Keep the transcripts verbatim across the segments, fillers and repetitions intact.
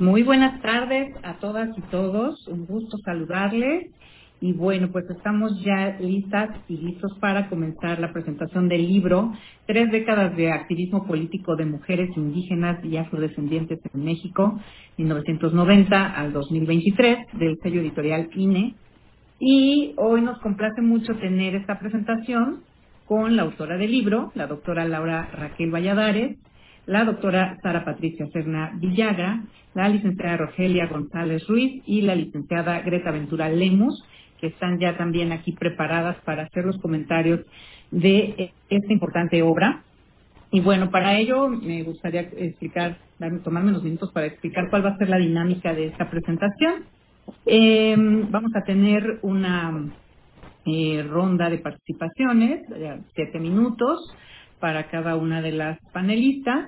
Muy buenas tardes a todas y todos, un gusto saludarles. Y bueno, pues estamos ya listas y listos para comenzar la presentación del libro Tres décadas de activismo político de mujeres indígenas y afrodescendientes en México, mil novecientos noventa al dos mil veintitrés, del sello editorial I N E. Y hoy nos complace mucho tener esta presentación con la autora del libro, la doctora Laura Raquel Valladares, la doctora Sara Patricia Serna Villagra, la licenciada Rogelia González Ruiz y la licenciada Greta Ventura Lemus, que están ya también aquí preparadas para hacer los comentarios de esta importante obra. Y bueno, para ello me gustaría explicar, darme, tomarme unos minutos para explicar cuál va a ser la dinámica de esta presentación. Eh, vamos a tener una eh, ronda de participaciones, de siete minutos para cada una de las panelistas.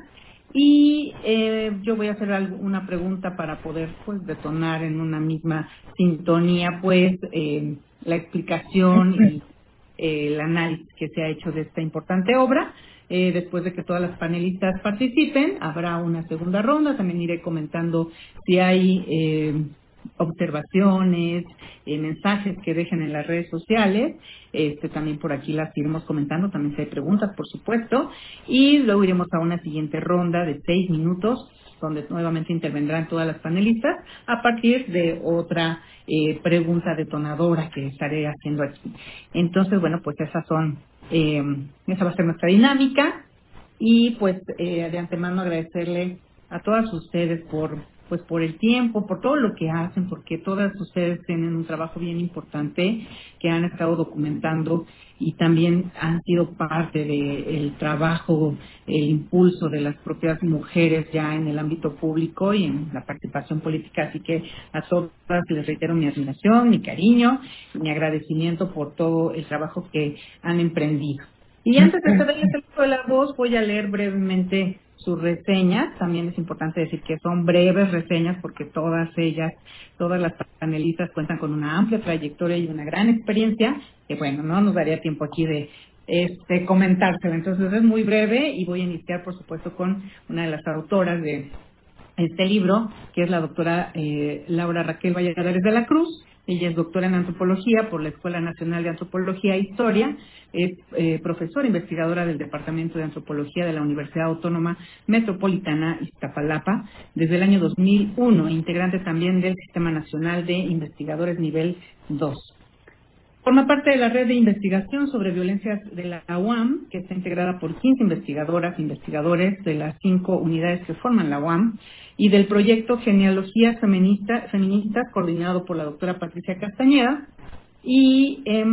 Y eh, yo voy a hacer una pregunta para poder pues detonar en una misma sintonía pues eh, la explicación y eh, el análisis que se ha hecho de esta importante obra. Eh, después de que todas las panelistas participen, habrá una segunda ronda. También iré comentando si hay eh, observaciones, eh, mensajes que dejen en las redes sociales. Este, también por aquí las iremos comentando, también si hay preguntas, por supuesto. Y luego iremos a una siguiente ronda de seis minutos, donde nuevamente intervendrán todas las panelistas, a partir de otra eh, pregunta detonadora que estaré haciendo aquí. Entonces, bueno, pues esas son, eh, esa va a ser nuestra dinámica. Y pues eh, de antemano agradecerle a todas ustedes por pues por el tiempo, por todo lo que hacen, porque todas ustedes tienen un trabajo bien importante que han estado documentando y también han sido parte del trabajo, el impulso de las propias mujeres ya en el ámbito público y en la participación política. Así que a todas les reitero mi admiración, mi cariño, mi agradecimiento por todo el trabajo que han emprendido. Y antes de cederles el uso de la voz, voy a leer brevemente sus reseñas. También es importante decir que son breves reseñas porque todas ellas, todas las panelistas cuentan con una amplia trayectoria y una gran experiencia, que bueno, no nos daría tiempo aquí de este comentárselo. Entonces es muy breve y voy a iniciar, por supuesto, con una de las autoras de este libro, que es la doctora eh, Laura Raquel Valladares de la Cruz. Ella es doctora en antropología por la Escuela Nacional de Antropología e Historia, es eh, profesora investigadora del Departamento de Antropología de la Universidad Autónoma Metropolitana Iztapalapa desde el año dos mil uno, integrante también del Sistema Nacional de Investigadores Nivel dos. Forma parte de la red de investigación sobre violencias de la U A M, que está integrada por quince investigadoras e investigadores de las cinco unidades que forman la U A M, y del proyecto Genealogías Feminista, Feministas, coordinado por la doctora Patricia Castañeda. Y eh,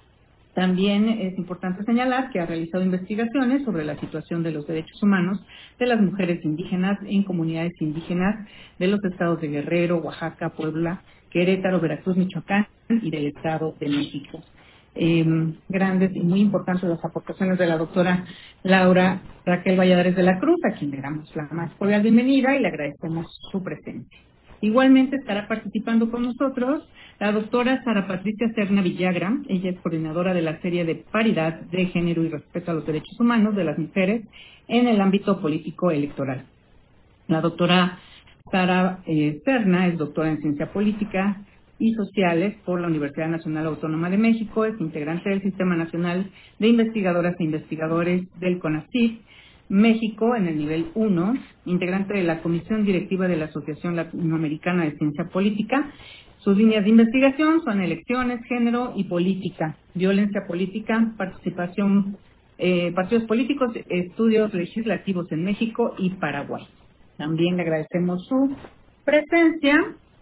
también es importante señalar que ha realizado investigaciones sobre la situación de los derechos humanos de las mujeres indígenas en comunidades indígenas de los estados de Guerrero, Oaxaca, Puebla, Querétaro, Veracruz, Michoacán y del Estado de México. Eh, grandes y muy importantes las aportaciones de la doctora Laura Raquel Valladares de la Cruz, a quien le damos la más cordial bienvenida y le agradecemos su presencia. Igualmente estará participando con nosotros la doctora Sara Patricia Serna Villagra. Ella es coordinadora de la serie de Paridad de Género y Respeto a los Derechos Humanos de las Mujeres en el ámbito político electoral. La doctora Sara eh, Serna es doctora en Ciencia Política y Sociales por la Universidad Nacional Autónoma de México, es integrante del Sistema Nacional de Investigadoras e Investigadores del CONACYT México en el nivel uno, integrante de la Comisión Directiva de la Asociación Latinoamericana de Ciencia Política. Sus líneas de investigación son elecciones, género y política, violencia política, participación, eh, partidos políticos, estudios legislativos en México y Paraguay. También le agradecemos su presencia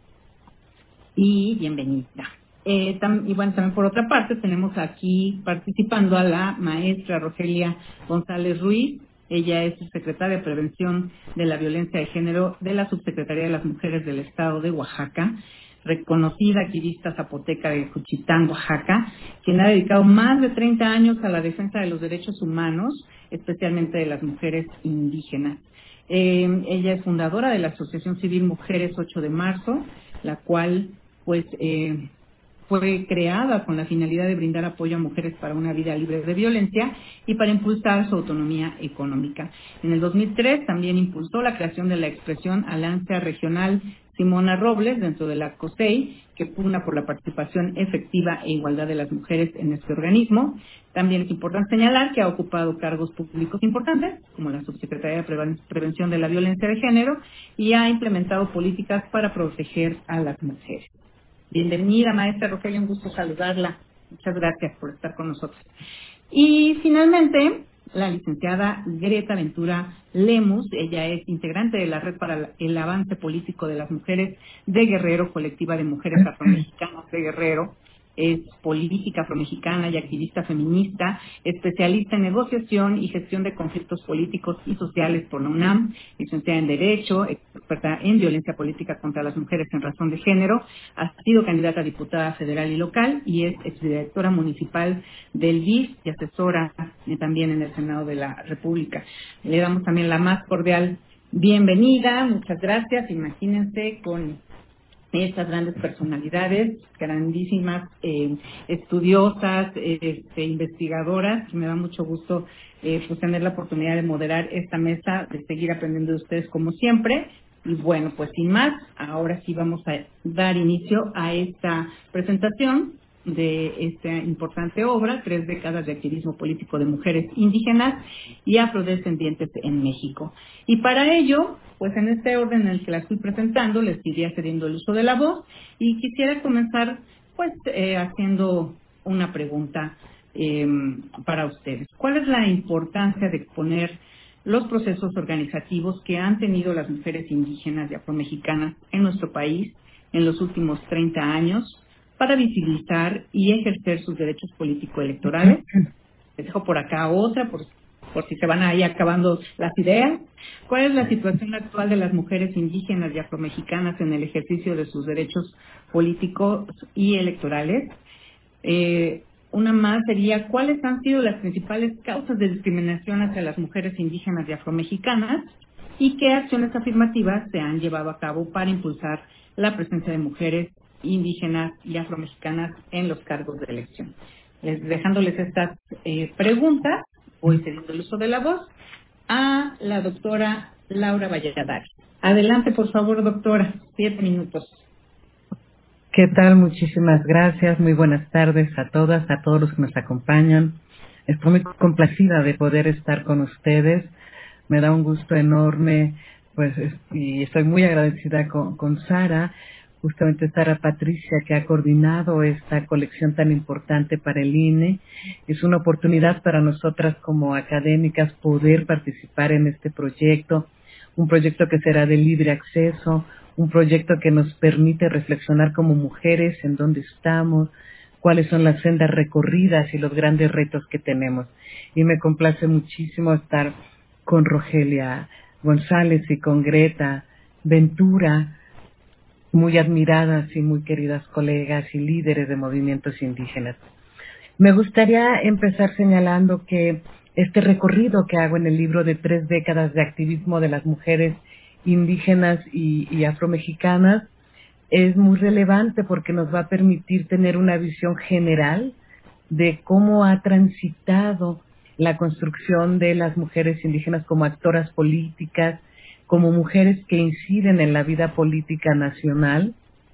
y bienvenida. Eh, tam, y bueno, también por otra parte tenemos aquí participando a la maestra Rogelia González Ruiz. Ella es subsecretaria de Prevención de la Violencia de Género de la Subsecretaría de las Mujeres del Estado de Oaxaca, reconocida activista zapoteca de Juchitán, Oaxaca, quien ha dedicado más de treinta años a la defensa de los derechos humanos, especialmente de las mujeres indígenas. Eh, ella es fundadora de la Asociación Civil Mujeres ocho de marzo, la cual pues eh, fue creada con la finalidad de brindar apoyo a mujeres para una vida libre de violencia y para impulsar su autonomía económica. En el dos mil tres también impulsó la creación de la expresión Alianza Regional Simona Robles dentro de la COSEI, que pugna por la participación efectiva e igualdad de las mujeres en este organismo. También es importante señalar que ha ocupado cargos públicos importantes, como la Subsecretaría de Preven- Prevención de la Violencia de Género, y ha implementado políticas para proteger a las mujeres. Bienvenida, maestra Rogelio, un gusto saludarla. Muchas gracias por estar con nosotros. Y finalmente, la licenciada Greta Ventura Lemus, ella es integrante de la Red para el Avance Político de las Mujeres de Guerrero, colectiva de mujeres afromexicanas de Guerrero. Es política afromexicana y activista feminista, especialista en negociación y gestión de conflictos políticos y sociales por la UNAM, licenciada en Derecho, experta en violencia política contra las mujeres en razón de género, ha sido candidata a diputada federal y local y es exdirectora municipal del D I F y asesora eh, también en el Senado de la República. Le damos también la más cordial bienvenida, muchas gracias. Imagínense con estas grandes personalidades, grandísimas eh, estudiosas, eh, este, investigadoras, que me da mucho gusto eh, pues tener la oportunidad de moderar esta mesa, de seguir aprendiendo de ustedes como siempre. Y bueno, pues sin más, ahora sí vamos a dar inicio a esta presentación de esta importante obra, Tres décadas de activismo político de mujeres indígenas y afrodescendientes en México. Y para ello, pues en este orden en el que la estoy presentando, les iría cediendo el uso de la voz y quisiera comenzar pues eh, haciendo una pregunta eh, para ustedes. ¿Cuál es la importancia de exponer los procesos organizativos que han tenido las mujeres indígenas y afromexicanas en nuestro país en los últimos treinta años para visibilizar y ejercer sus derechos político-electorales? Les dejo por acá otra, por, por si se van ahí acabando las ideas. ¿Cuál es la situación actual de las mujeres indígenas y afromexicanas en el ejercicio de sus derechos políticos y electorales? Eh, una más sería, ¿cuáles han sido las principales causas de discriminación hacia las mujeres indígenas y afromexicanas? ¿Y qué acciones afirmativas se han llevado a cabo para impulsar la presencia de mujeres indígenas y afromexicanas en los cargos de elección? Les, dejándoles estas eh, preguntas, voy cediendo el uso de la voz a la doctora Laura Valladares. Adelante, por favor, doctora. Siete minutos. ¿Qué tal? Muchísimas gracias. Muy buenas tardes a todas, a todos los que nos acompañan. Estoy muy complacida de poder estar con ustedes. Me da un gusto enorme, pues, y estoy muy agradecida con, con Sara, justamente Sara Patricia, que ha coordinado esta colección tan importante para el I N E. Es una oportunidad para nosotras como académicas poder participar en este proyecto, un proyecto que será de libre acceso, un proyecto que nos permite reflexionar como mujeres en dónde estamos, cuáles son las sendas recorridas y los grandes retos que tenemos. Y me complace muchísimo estar con Rogelia González y con Greta Ventura, muy admiradas y muy queridas colegas y líderes de movimientos indígenas. Me gustaría empezar señalando que este recorrido que hago en el libro de tres décadas de activismo de las mujeres indígenas y, y afromexicanas es muy relevante porque nos va a permitir tener una visión general de cómo ha transitado la construcción de las mujeres indígenas como actoras políticas, como mujeres que inciden en la vida política nacional.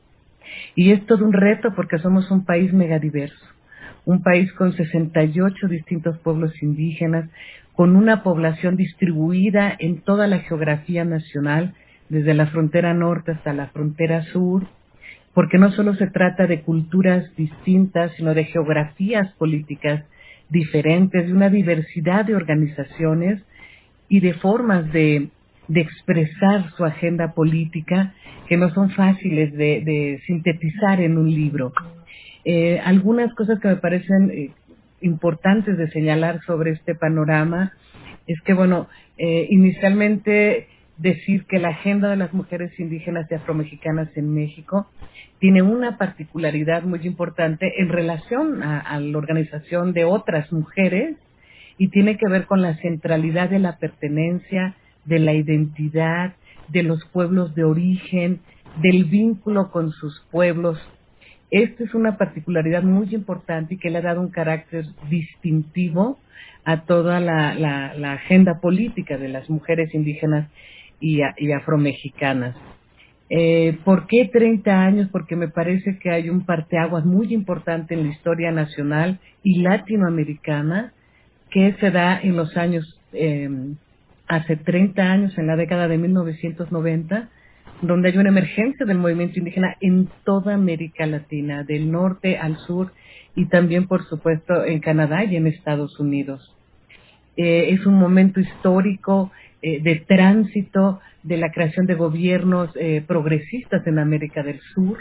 Y es todo un reto porque somos un país megadiverso, un país con sesenta y ocho distintos pueblos indígenas, con una población distribuida en toda la geografía nacional, desde la frontera norte hasta la frontera sur, porque no solo se trata de culturas distintas, sino de geografías políticas diferentes, de una diversidad de organizaciones y de formas de, de expresar su agenda política que no son fáciles de, de sintetizar en un libro. Eh, algunas cosas que me parecen eh, importantes de señalar sobre este panorama es que, bueno, eh, inicialmente decir que la agenda de las mujeres indígenas y afromexicanas en México tiene una particularidad muy importante en relación a, a la organización de otras mujeres y tiene que ver con la centralidad de la pertenencia, de la identidad, de los pueblos de origen, del vínculo con sus pueblos. esta es una particularidad muy importante y que le ha dado un carácter distintivo a toda la, la, la agenda política de las mujeres indígenas y, a, y afromexicanas. Eh, ¿Por qué treinta años? Porque me parece que hay un parteaguas muy importante en la historia nacional y latinoamericana que se da en los años, eh, hace treinta años, en la década de mil novecientos noventa, donde hay una emergencia del movimiento indígena en toda América Latina, del norte al sur, y también, por supuesto, en Canadá y en Estados Unidos. Eh, es un momento histórico eh, de tránsito de la creación de gobiernos eh, progresistas en América del Sur,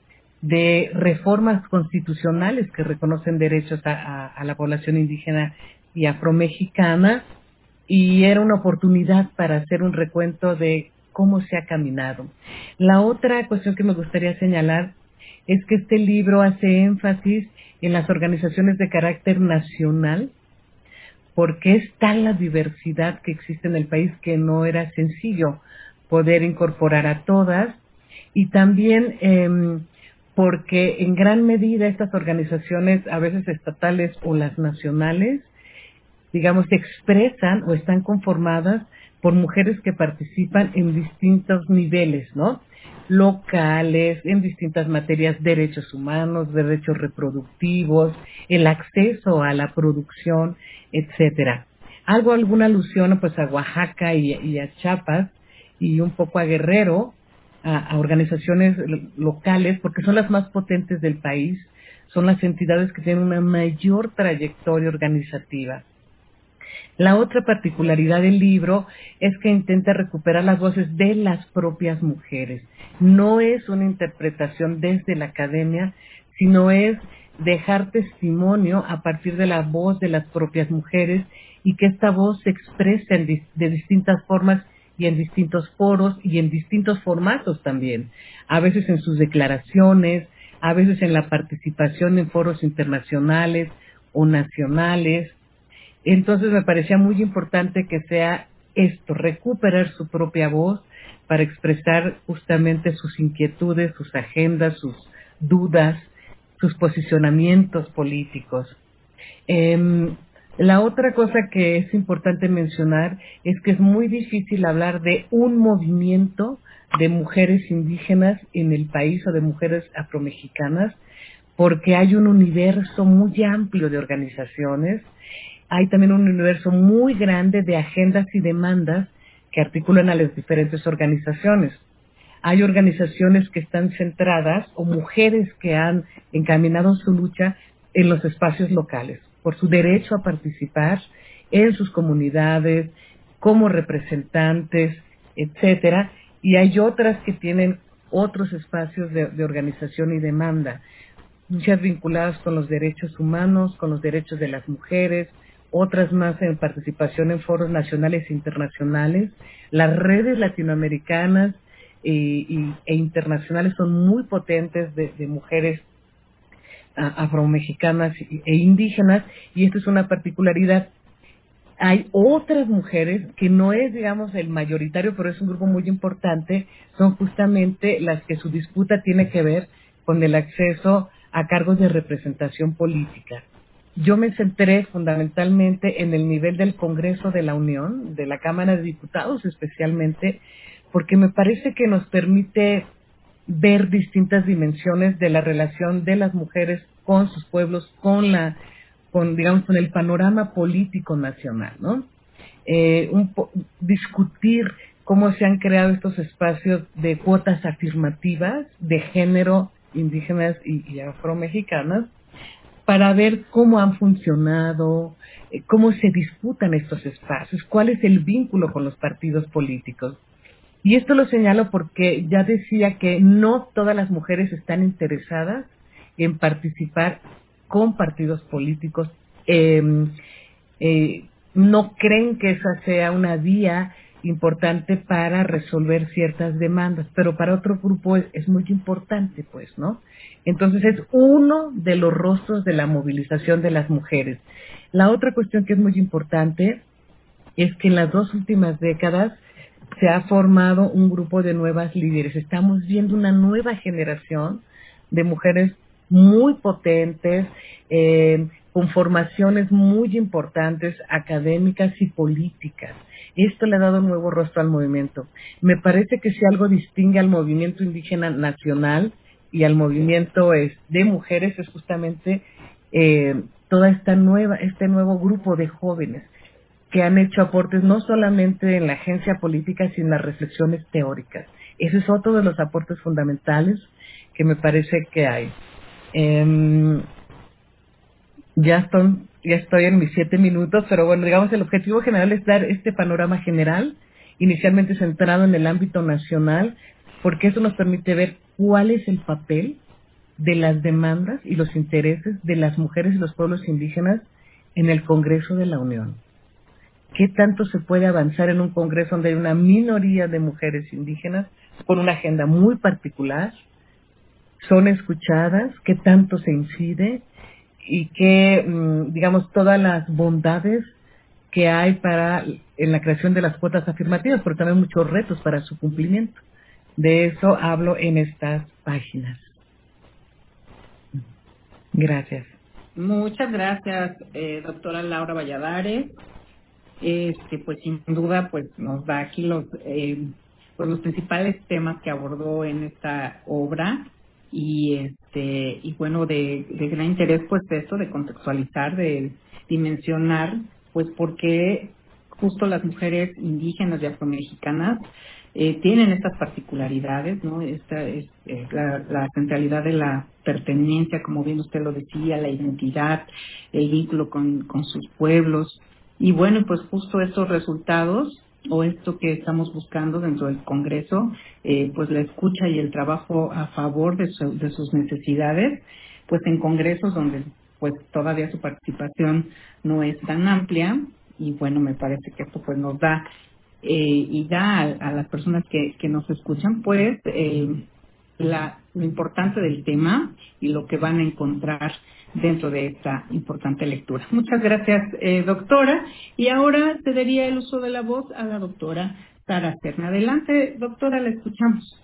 de reformas constitucionales que reconocen derechos a, a, a la población indígena y afromexicana, y era una oportunidad para hacer un recuento de cómo se ha caminado. La otra cuestión que me gustaría señalar es que este libro hace énfasis en las organizaciones de carácter nacional, porque es tal la diversidad que existe en el país que no era sencillo poder incorporar a todas, y también eh, porque en gran medida estas organizaciones, a veces estatales o las nacionales, digamos, se expresan o están conformadas por mujeres que participan en distintos niveles, ¿no? Locales, en distintas materias, derechos humanos, derechos reproductivos, el acceso a la producción, etcétera. Algo, alguna alusión pues a Oaxaca y, y a Chiapas y un poco a Guerrero, a, a organizaciones locales, porque son las más potentes del país, son las entidades que tienen una mayor trayectoria organizativa. La otra particularidad del libro es que intenta recuperar las voces de las propias mujeres. No es una interpretación desde la academia, sino es dejar testimonio a partir de la voz de las propias mujeres y que esta voz se exprese en di- de distintas formas y en distintos foros y en distintos formatos también. A veces en sus declaraciones, a veces en la participación en foros internacionales o nacionales. Entonces me parecía muy importante que sea esto, recuperar su propia voz para expresar justamente sus inquietudes, sus agendas, sus dudas, sus posicionamientos políticos. Eh, la otra cosa que es importante mencionar es que es muy difícil hablar de un movimiento de mujeres indígenas en el país o de mujeres afromexicanas, porque hay un universo muy amplio de organizaciones. Hay también un universo muy grande de agendas y demandas que articulan a las diferentes organizaciones. Hay organizaciones que están centradas o mujeres que han encaminado su lucha en los espacios locales, por su derecho a participar en sus comunidades, como representantes, etcétera. Y hay otras que tienen otros espacios de, de organización y demanda, muchas vinculadas con los derechos humanos, con los derechos de las mujeres, otras más en participación en foros nacionales e internacionales. Las redes latinoamericanas e, y, e internacionales son muy potentes de, de mujeres a, afromexicanas e indígenas, y esto es una particularidad. Hay otras mujeres que no es, digamos, el mayoritario, pero es un grupo muy importante, son justamente las que su disputa tiene que ver con el acceso a cargos de representación política. Yo me centré fundamentalmente en el nivel del Congreso de la Unión, de la Cámara de Diputados especialmente, porque me parece que nos permite ver distintas dimensiones de la relación de las mujeres con sus pueblos, con la, con digamos, con el panorama político nacional, ¿no? Eh, un po- discutir cómo se han creado estos espacios de cuotas afirmativas de género indígenas y, y afromexicanas, para ver cómo han funcionado, eh, cómo se disputan estos espacios, cuál es el vínculo con los partidos políticos. Y esto lo señalo porque ya decía que no todas las mujeres están interesadas en participar con partidos políticos, eh, eh, no creen que esa sea una vía importante para resolver ciertas demandas, pero para otro grupo es, es muy importante, pues, ¿no? Entonces es uno de los rostros de la movilización de las mujeres. La otra cuestión que es muy importante es que en las dos últimas décadas se ha formado un grupo de nuevas líderes. Estamos viendo una nueva generación de mujeres muy potentes, eh, con formaciones muy importantes, académicas y políticas. Esto le ha dado un nuevo rostro al movimiento. Me parece que si algo distingue al movimiento indígena nacional y al movimiento es, de mujeres es justamente eh, toda esta nueva, este nuevo grupo de jóvenes que han hecho aportes no solamente en la agencia política, sino en las reflexiones teóricas. Ese es otro de los aportes fundamentales que me parece que hay. Eh, ya, estoy, ya estoy en mis siete minutos, pero bueno, digamos, el objetivo general es dar este panorama general, inicialmente centrado en el ámbito nacional, porque eso nos permite ver cuál es el papel de las demandas y los intereses de las mujeres y los pueblos indígenas en el Congreso de la Unión. ¿Qué tanto se puede avanzar en un Congreso donde hay una minoría de mujeres indígenas con una agenda muy particular? ¿Son escuchadas? ¿Qué tanto se incide? Y qué, digamos, todas las bondades que hay para en la creación de las cuotas afirmativas, pero también muchos retos para su cumplimiento. De eso hablo en estas páginas. Gracias. Muchas gracias, eh, doctora Laura Valladares. Este, pues sin duda, pues nos da aquí los, eh, pues los principales temas que abordó en esta obra y este, y bueno, de, de gran interés, pues esto de contextualizar, de dimensionar, pues por qué justo las mujeres indígenas y afromexicanas eh, tienen estas particularidades, ¿no? Esta es eh, la, la centralidad de la pertenencia, como bien usted lo decía, la identidad, el vínculo con, con sus pueblos. Y bueno, pues justo estos resultados o esto que estamos buscando dentro del Congreso, eh, pues la escucha y el trabajo a favor de, su, de sus necesidades, pues en congresos donde pues todavía su participación no es tan amplia y bueno, me parece que esto pues nos da eh, y da a, a las personas que, que nos escuchan pues eh, la, lo importante del tema y lo que van a encontrar dentro de esta importante lectura. Muchas gracias, eh, doctora. Y ahora cedería el uso de la voz a la doctora Sara Serna. Adelante, doctora, la escuchamos.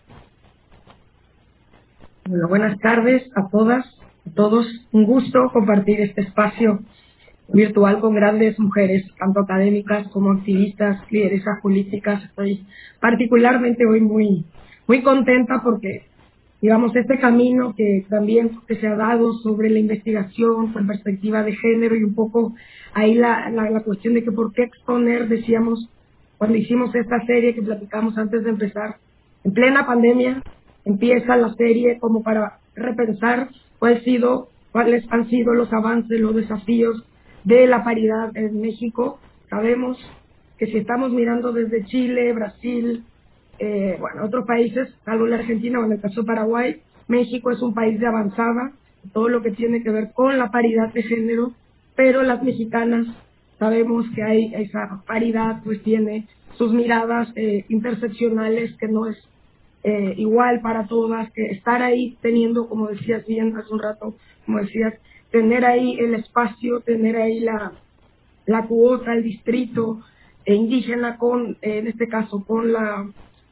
Bueno, buenas tardes a todas, a todos. Un gusto compartir este espacio virtual con grandes mujeres, tanto académicas como activistas, lideresas políticas. Estoy particularmente hoy muy, muy contenta porque, digamos, este camino que también que se ha dado sobre la investigación con perspectiva de género y un poco ahí la, la, la cuestión de que por qué exponer, decíamos, cuando hicimos esta serie que platicamos antes de empezar, en plena pandemia, empieza la serie como para repensar cuál sido, cuáles han sido los avances, los desafíos de la paridad en México. Sabemos que si estamos mirando desde Chile, Brasil, eh, bueno, otros países, salvo la Argentina o en el caso de Paraguay, México es un país de avanzada, todo lo que tiene que ver con la paridad de género, pero las mexicanas sabemos que hay esa paridad, pues tiene sus miradas eh, interseccionales que no es eh, igual para todas, que estar ahí teniendo, como decías bien hace un rato, como decías, tener ahí el espacio, tener ahí la, la cuota, el distrito eh, indígena con, eh, en este caso, con la,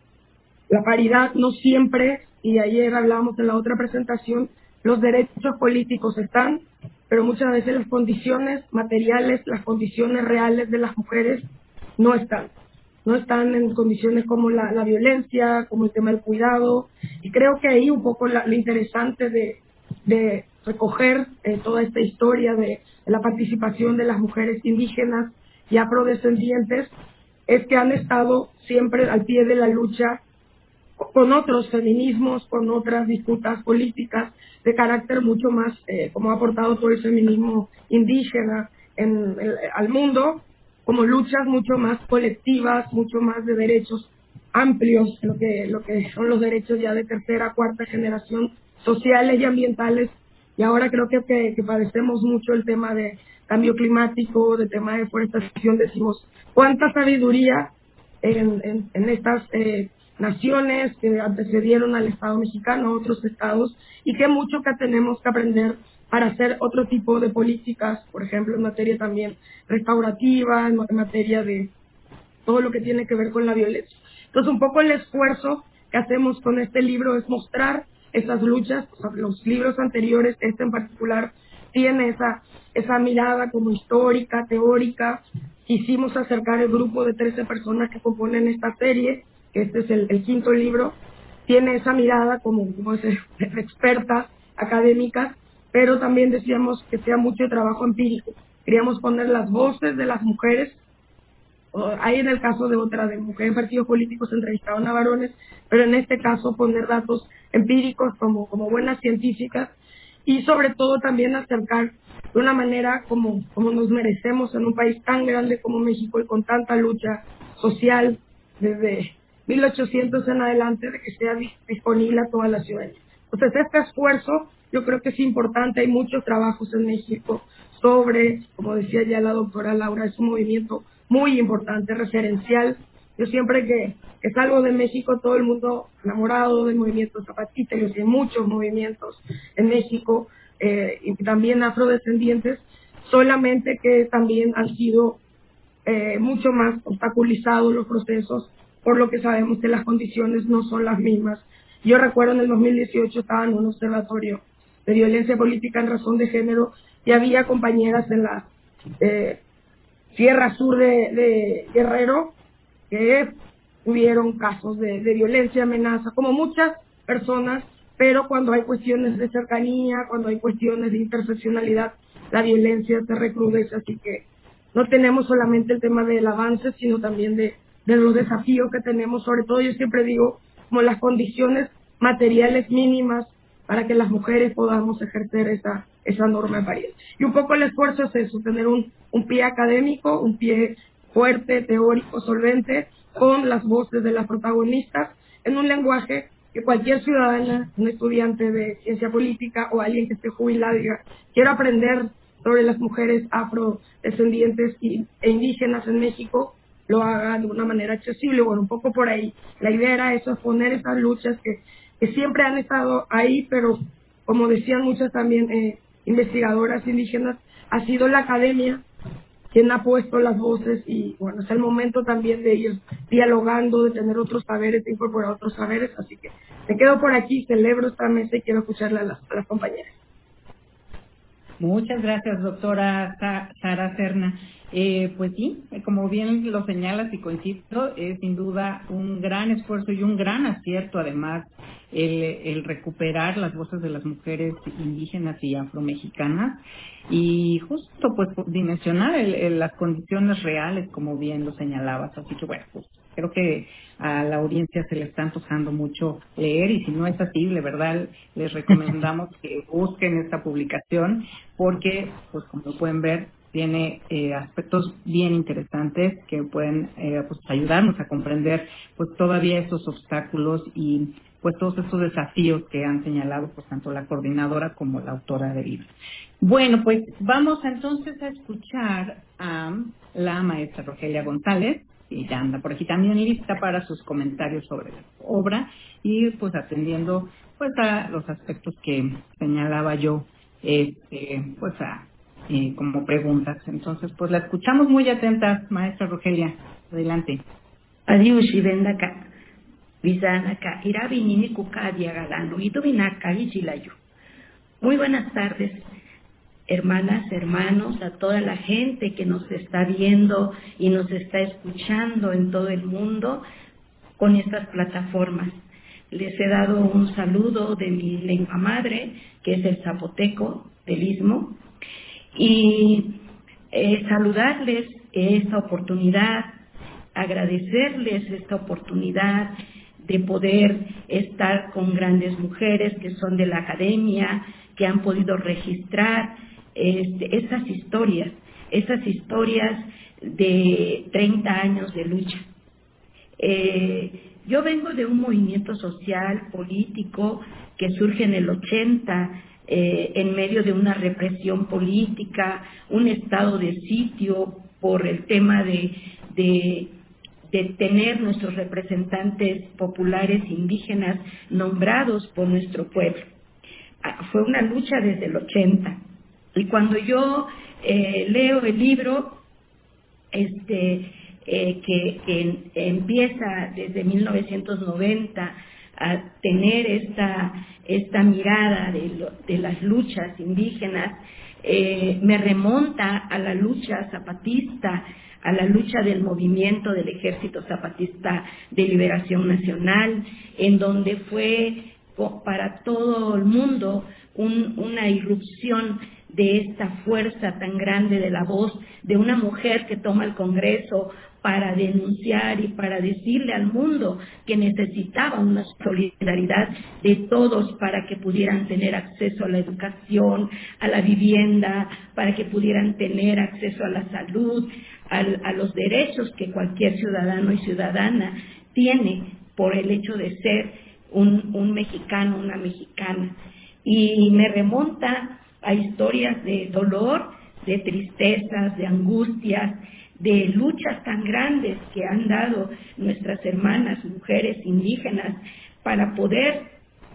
la paridad, no siempre, y ayer hablábamos en la otra presentación, los derechos políticos están, pero muchas veces las condiciones materiales, las condiciones reales de las mujeres no están. No están en condiciones como la, la violencia, como el tema del cuidado, y creo que ahí un poco la, lo interesante de, de recoger eh, toda esta historia de, de la participación de las mujeres indígenas y afrodescendientes es que han estado siempre al pie de la lucha con otros feminismos, con otras disputas políticas de carácter mucho más, eh, como ha aportado todo el feminismo indígena en, el, al mundo, como luchas mucho más colectivas, mucho más de derechos amplios, lo que, lo que son los derechos ya de tercera, cuarta generación, sociales y ambientales. Y ahora creo que, que, que padecemos mucho el tema de cambio climático, del tema de deforestación. Decimos, ¿cuánta sabiduría en, en, en estas eh, naciones que antecedieron al Estado mexicano, otros estados, y qué mucho que tenemos que aprender para hacer otro tipo de políticas, por ejemplo, en materia también restaurativa, en materia de todo lo que tiene que ver con la violencia. Entonces, un poco el esfuerzo que hacemos con este libro es mostrar esas luchas. O sea, los libros anteriores, este en particular, tiene esa, esa mirada como histórica, teórica. Quisimos acercar el grupo de trece personas que componen esta serie, que este es el, el quinto libro, tiene esa mirada como, como es, expertas, académicas, pero también decíamos que sea mucho trabajo empírico. Queríamos poner las voces de las mujeres. Hay en el caso de otra, de mujeres en partidos políticos entrevistaban a varones, pero en este caso poner datos empíricos como, como buenas científicas, y sobre todo también acercar de una manera como, como nos merecemos en un país tan grande como México y con tanta lucha social desde mil ochocientos en adelante, de que sea disponible a toda la ciudadanía. Entonces este esfuerzo yo creo que es importante. Hay muchos trabajos en México sobre, como decía ya la doctora Laura, es un movimiento muy importante, referencial. Yo siempre que, que salgo de México, todo el mundo enamorado del movimiento zapatista. Yo sé muchos movimientos en México, eh, y también afrodescendientes, solamente que también han sido eh, mucho más obstaculizados los procesos, por lo que sabemos que las condiciones no son las mismas. Yo recuerdo en el dos mil dieciocho estaba en un observatorio de violencia política en razón de género y había compañeras en la eh, Sierra Sur de, de Guerrero que tuvieron casos de, de violencia, amenaza, como muchas personas, pero cuando hay cuestiones de cercanía, cuando hay cuestiones de interseccionalidad, la violencia se recrudece. Así que no tenemos solamente el tema del avance, sino también de, de los desafíos que tenemos, sobre todo yo siempre digo, como las condiciones materiales mínimas para que las mujeres podamos ejercer esa, esa norma de paridad. Y un poco el esfuerzo es eso, tener un, un pie académico, un pie fuerte, teórico, solvente, con las voces de las protagonistas, en un lenguaje que cualquier ciudadana, un estudiante de ciencia política o alguien que esté jubilado diga, quiero aprender sobre las mujeres afrodescendientes y, e indígenas en México, lo haga de una manera accesible. Bueno, un poco por ahí. La idea era eso, poner esas luchas que, que siempre han estado ahí, pero como decían muchas también eh, investigadoras indígenas, ha sido la academia quien ha puesto las voces y bueno, es el momento también de ir dialogando, de tener otros saberes, de incorporar otros saberes. Así que me quedo por aquí, celebro esta mesa y quiero escucharle a las, a las compañeras. Muchas gracias, doctora Sara Serna. Eh, pues sí, como bien lo señalas y coincido, es sin duda un gran esfuerzo y un gran acierto, además, el, el recuperar las voces de las mujeres indígenas y afromexicanas y justo pues dimensionar el, el, las condiciones reales, como bien lo señalabas. Así que bueno, pues creo que a la audiencia se le está antojando mucho leer y si no es así, de verdad les recomendamos que busquen esta publicación porque, pues como pueden ver, tiene eh, aspectos bien interesantes que pueden eh, pues, ayudarnos a comprender pues todavía esos obstáculos y pues todos estos desafíos que han señalado pues tanto la coordinadora como la autora del libro. Bueno, pues vamos entonces a escuchar a la maestra Rogelia González, y ya anda por aquí también lista para sus comentarios sobre la obra y pues atendiendo pues a los aspectos que señalaba yo este pues a eh, como preguntas. Entonces pues la escuchamos muy atentas, maestra Rogelia, adelante. Adiós y vendaka Visanaka irabinini kukadia galano y dominaka y chilayo. Muy buenas tardes, hermanas, hermanos, a toda la gente que nos está viendo y nos está escuchando en todo el mundo con estas plataformas. Les he dado un saludo de mi lengua madre, que es el zapoteco del Istmo, y eh, saludarles esta oportunidad, agradecerles esta oportunidad de poder estar con grandes mujeres que son de la academia, que han podido registrar este, esas historias, esas historias de treinta años de lucha. Eh, yo vengo de un movimiento social, político, que surge en el ochenta, eh, en medio de una represión política, un estado de sitio por el tema de, de, de tener nuestros representantes populares indígenas nombrados por nuestro pueblo. Fue una lucha desde el ochenta. Y cuando yo eh, leo el libro, este, eh, que, que empieza desde mil novecientos noventa a tener esta, esta mirada de, lo, de las luchas indígenas, eh, me remonta a la lucha zapatista, a la lucha del movimiento del Ejército Zapatista de Liberación Nacional, en donde fue para todo el mundo un, una irrupción de esta fuerza tan grande de la voz de una mujer que toma el Congreso para denunciar y para decirle al mundo que necesitaba una solidaridad de todos para que pudieran tener acceso a la educación, a la vivienda, para que pudieran tener acceso a la salud, a, a los derechos que cualquier ciudadano y ciudadana tiene por el hecho de ser un, un mexicano, una mexicana. Y me remonta a historias de dolor, de tristezas, de angustias, de luchas tan grandes que han dado nuestras hermanas, mujeres indígenas, para poder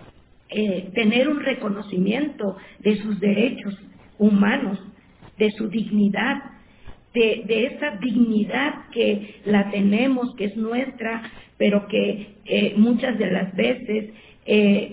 eh, tener un reconocimiento de sus derechos humanos, de su dignidad, de, de esa dignidad que la tenemos, que es nuestra, pero que eh, muchas de las veces eh,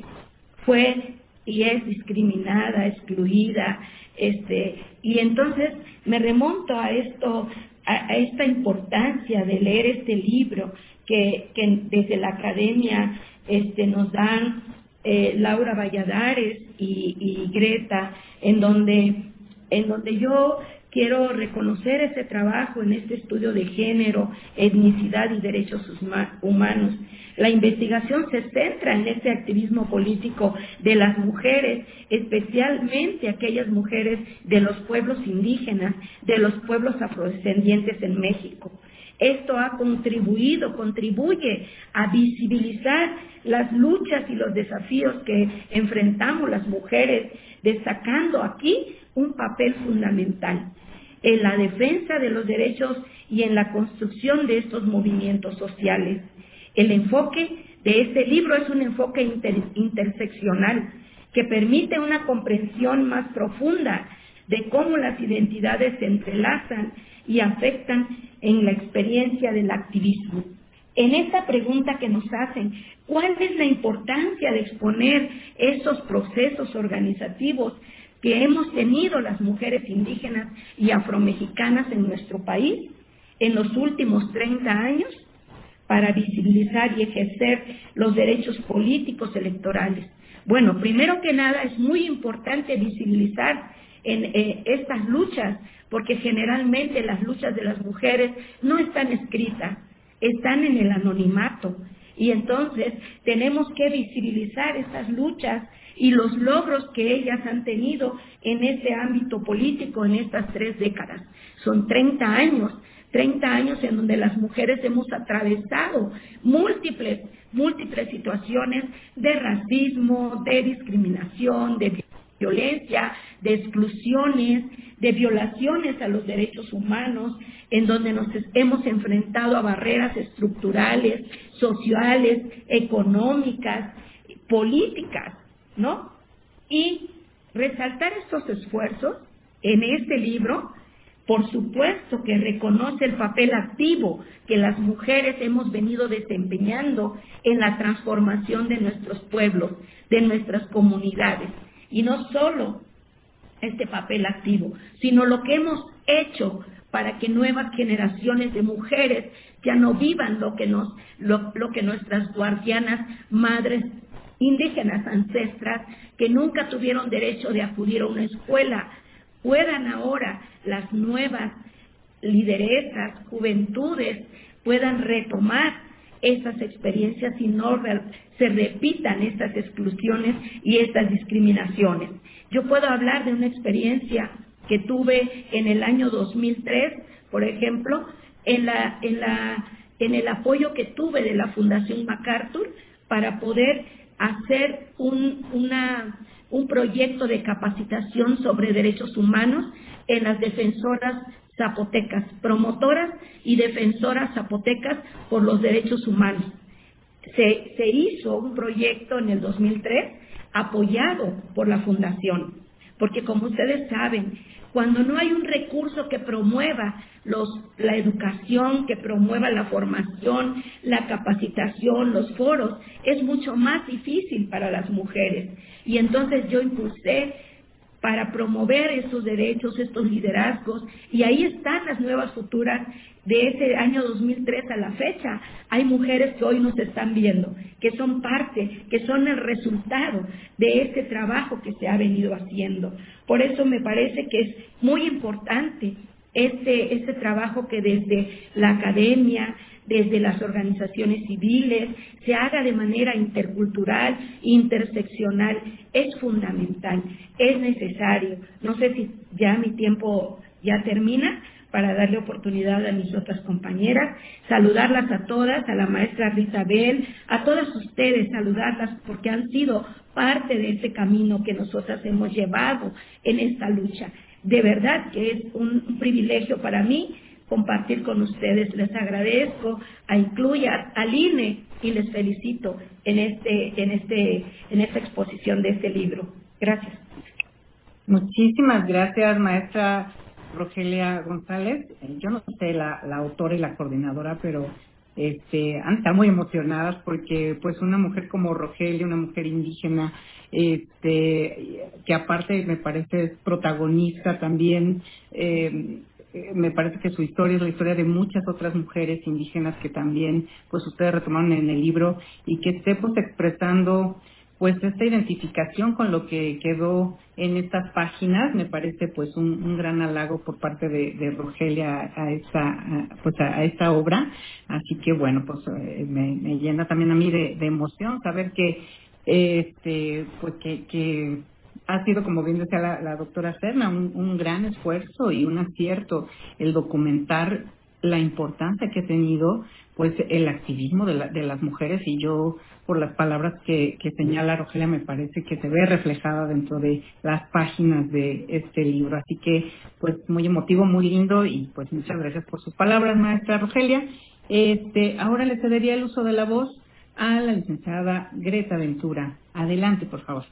fue y es discriminada, excluida, este, y entonces me remonto a esto, a, a esta importancia de leer este libro que, que desde la academia este, nos dan eh, Laura Valladares y, y Greta, en donde, en donde yo quiero reconocer ese trabajo en este estudio de género, etnicidad y derechos humanos. La investigación se centra en este activismo político de las mujeres, especialmente aquellas mujeres de los pueblos indígenas, de los pueblos afrodescendientes en México. Esto ha contribuido, contribuye a visibilizar las luchas y los desafíos que enfrentamos las mujeres, destacando aquí un papel fundamental en la defensa de los derechos y en la construcción de estos movimientos sociales. El enfoque de este libro es un enfoque inter, interseccional que permite una comprensión más profunda de cómo las identidades se entrelazan y afectan en la experiencia del activismo. En esta pregunta que nos hacen, ¿cuál es la importancia de exponer estos procesos organizativos que hemos tenido las mujeres indígenas y afromexicanas en nuestro país en los últimos treinta años para visibilizar y ejercer los derechos políticos electorales? Bueno, primero que nada es muy importante visibilizar en eh, estas luchas, porque generalmente las luchas de las mujeres no están escritas, están en el anonimato, y entonces tenemos que visibilizar estas luchas y los logros que ellas han tenido en este ámbito político en estas tres décadas. Son treinta años, treinta años en donde las mujeres hemos atravesado múltiples, múltiples situaciones de racismo, de discriminación, de violencia, de exclusiones, de violaciones a los derechos humanos, en donde nos hemos enfrentado a barreras estructurales, sociales, económicas, políticas, ¿no? Y resaltar estos esfuerzos en este libro, por supuesto que reconoce el papel activo que las mujeres hemos venido desempeñando en la transformación de nuestros pueblos, de nuestras comunidades. Y no solo este papel activo, sino lo que hemos hecho para que nuevas generaciones de mujeres ya no vivan lo que, nos, lo, lo que nuestras guardianas, madres indígenas, ancestras, que nunca tuvieron derecho de acudir a una escuela, puedan ahora las nuevas lideresas, juventudes, puedan retomar esas experiencias y no se repitan estas exclusiones y estas discriminaciones. Yo puedo hablar de una experiencia que tuve en el año dos mil tres, por ejemplo, en, la, en, la, en el apoyo que tuve de la Fundación MacArthur para poder hacer un, una, un proyecto de capacitación sobre derechos humanos en las defensoras zapotecas, promotoras y defensoras zapotecas por los derechos humanos. Se, se hizo un proyecto en el dos mil tres apoyado por la Fundación, porque como ustedes saben, cuando no hay un recurso que promueva los, la educación, que promueva la formación, la capacitación, los foros, es mucho más difícil para las mujeres. Y entonces yo impulsé para promover esos derechos, estos liderazgos, y ahí están las nuevas futuras de ese año dos mil tres a la fecha. Hay mujeres que hoy nos están viendo, que son parte, que son el resultado de este trabajo que se ha venido haciendo. Por eso me parece que es muy importante este, este trabajo que desde la academia, desde las organizaciones civiles, se haga de manera intercultural, interseccional, es fundamental, es necesario. No sé si ya mi tiempo ya termina para darle oportunidad a mis otras compañeras, saludarlas a todas, a la maestra Rita Bell, a todas ustedes, saludarlas porque han sido parte de este camino que nosotras hemos llevado en esta lucha. De verdad que es un, un privilegio para mí compartir con ustedes. Les agradezco a Incluya, al I N E, y les felicito en este, en este, en esta exposición de este libro. Gracias. Muchísimas gracias, maestra Rogelia González. Yo no sé la, la autora y la coordinadora, pero este, han estado muy emocionadas porque pues una mujer como Rogelia, una mujer indígena, este, que aparte me parece es protagonista también, eh, me parece que su historia es la historia de muchas otras mujeres indígenas que también pues ustedes retomaron en el libro, y que esté pues expresando pues esta identificación con lo que quedó en estas páginas. Me parece pues un, un gran halago por parte de, de Rogelia a esta a, pues a, a esta obra. Así que bueno, pues eh, me, me llena también a mí de, de emoción saber que este pues que, que ha sido, como bien decía la, la doctora Serna, un, un gran esfuerzo y un acierto el documentar la importancia que ha tenido pues el activismo de, la, de las mujeres, y yo por las palabras que, que señala Rogelia me parece que se ve reflejada dentro de las páginas de este libro. Así que pues muy emotivo, muy lindo, y pues muchas gracias por sus palabras, maestra Rogelia. Este, ahora le cedería el uso de la voz a la licenciada Greta Ventura. Adelante, por favor.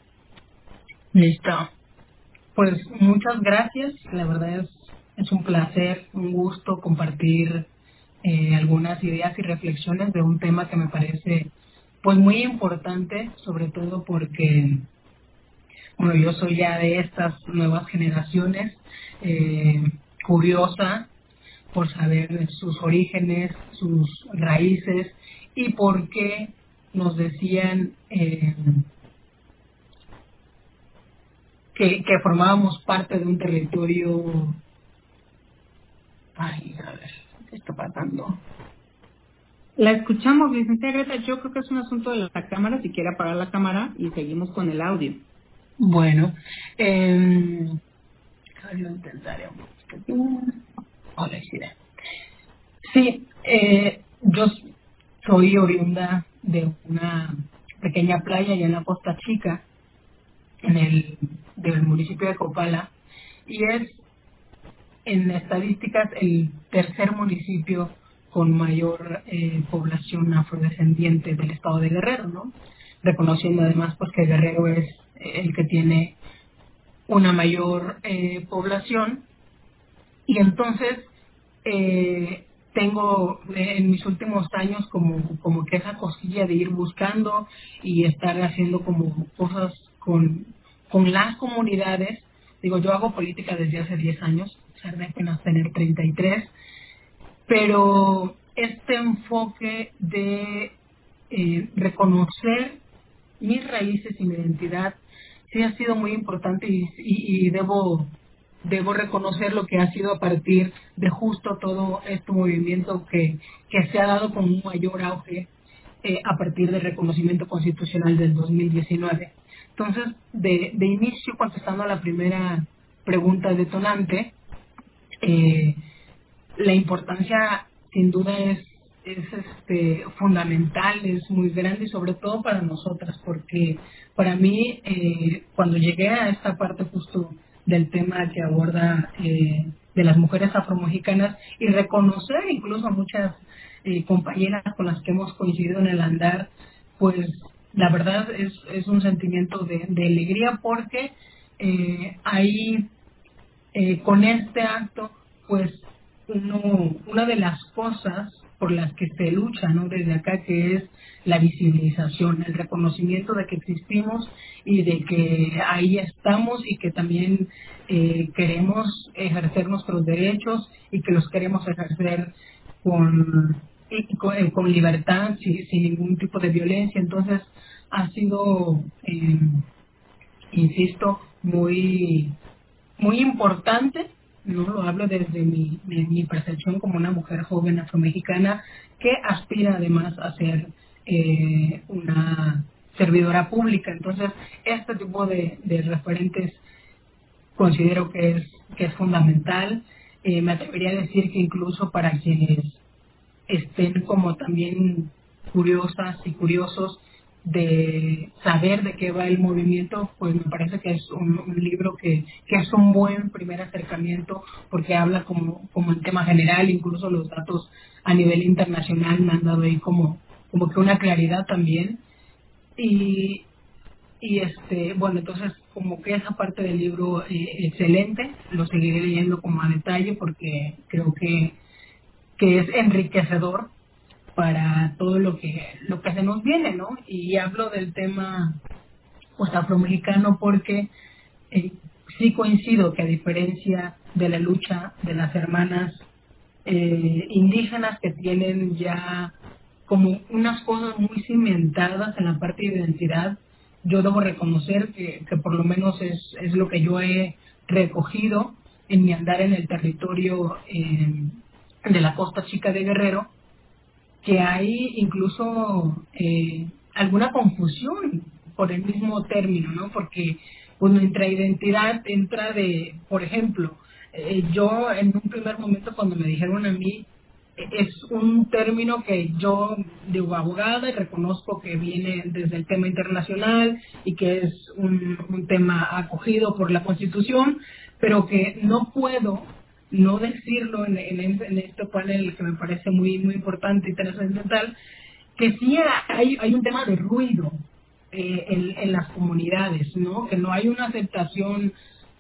Listo. Pues muchas gracias. La verdad es, es un placer, un gusto compartir eh, algunas ideas y reflexiones de un tema que me parece pues muy importante, sobre todo porque, bueno, yo soy ya de estas nuevas generaciones, eh, curiosa por saber sus orígenes, sus raíces y por qué nos decían eh, que, que formábamos parte de un territorio. Ay, a ver, ¿qué está pasando? La escuchamos, licenciada Greta. Yo creo que es un asunto de la cámara. Si quiere apagar la cámara y seguimos con el audio. Bueno, eh, lo intentaré. Hola, Isira. Sí, eh, yo soy oriunda de una pequeña playa allá en la Costa Chica, en el del municipio de Copala, y es en estadísticas el tercer municipio con mayor eh, población afrodescendiente del estado de Guerrero, ¿no? Reconociendo además pues que Guerrero es el que tiene una mayor eh, población. Y entonces eh, tengo eh, en mis últimos años como, como que esa cosquilla de ir buscando y estar haciendo como cosas con, con las comunidades. Digo, yo hago política desde hace diez años, o sea, de apenas tener treinta y tres, pero este enfoque de eh, reconocer mis raíces y mi identidad sí ha sido muy importante, y, y, y debo debo reconocer lo que ha sido a partir de justo todo este movimiento que, que se ha dado con un mayor auge eh, a partir del reconocimiento constitucional del dos mil diecinueve. Entonces, de, de inicio, contestando a la primera pregunta detonante, eh, la importancia sin duda es, es este, fundamental, es muy grande, y sobre todo para nosotras, porque para mí, eh, cuando llegué a esta parte justo del tema que aborda eh, de las mujeres afromexicanas, y reconocer incluso a muchas eh, compañeras con las que hemos coincidido en el andar, pues la verdad es, es un sentimiento de, de alegría, porque eh, ahí eh, con este acto, pues uno, una de las cosas por las que se lucha, ¿no?, desde acá, que es la visibilización, el reconocimiento de que existimos y de que ahí estamos y que también eh, queremos ejercer nuestros derechos y que los queremos ejercer con, y con, eh, con libertad, sin, sin ningún tipo de violencia. Entonces ha sido, eh, insisto, muy, muy importante, no lo hablo desde mi, mi, mi percepción como una mujer joven afromexicana que aspira además a ser eh, una servidora pública. Entonces, este tipo de, de referentes considero que es, que es fundamental. Eh, me atrevería a decir que incluso para quienes estén como también curiosas y curiosos de saber de qué va el movimiento, pues me parece que es un, un libro que, que es un buen primer acercamiento, porque habla como, como en tema general, incluso los datos a nivel internacional me han dado ahí como, como que una claridad también. Y, y este bueno, entonces como que esa parte del libro eh, excelente, lo seguiré leyendo como a detalle porque creo que, que es enriquecedor para todo lo que lo que se nos viene, ¿no? Y hablo del tema pues afromexicano porque eh, sí coincido que a diferencia de la lucha de las hermanas eh, indígenas que tienen ya como unas cosas muy cimentadas en la parte de identidad, yo debo reconocer que, que por lo menos es, es lo que yo he recogido en mi andar en el territorio eh, de la Costa Chica de Guerrero, que hay incluso eh, alguna confusión por el mismo término, ¿no? Porque pues, nuestra identidad entra de, por ejemplo, eh, yo en un primer momento cuando me dijeron a mí, eh, es un término que yo digo abogada y reconozco que viene desde el tema internacional y que es un, un tema acogido por la Constitución, pero que no puedo no decirlo en, en, en este panel que me parece muy muy importante y trascendental, que sí hay, hay un tema de ruido eh, en, en las comunidades, ¿no? Que no hay una aceptación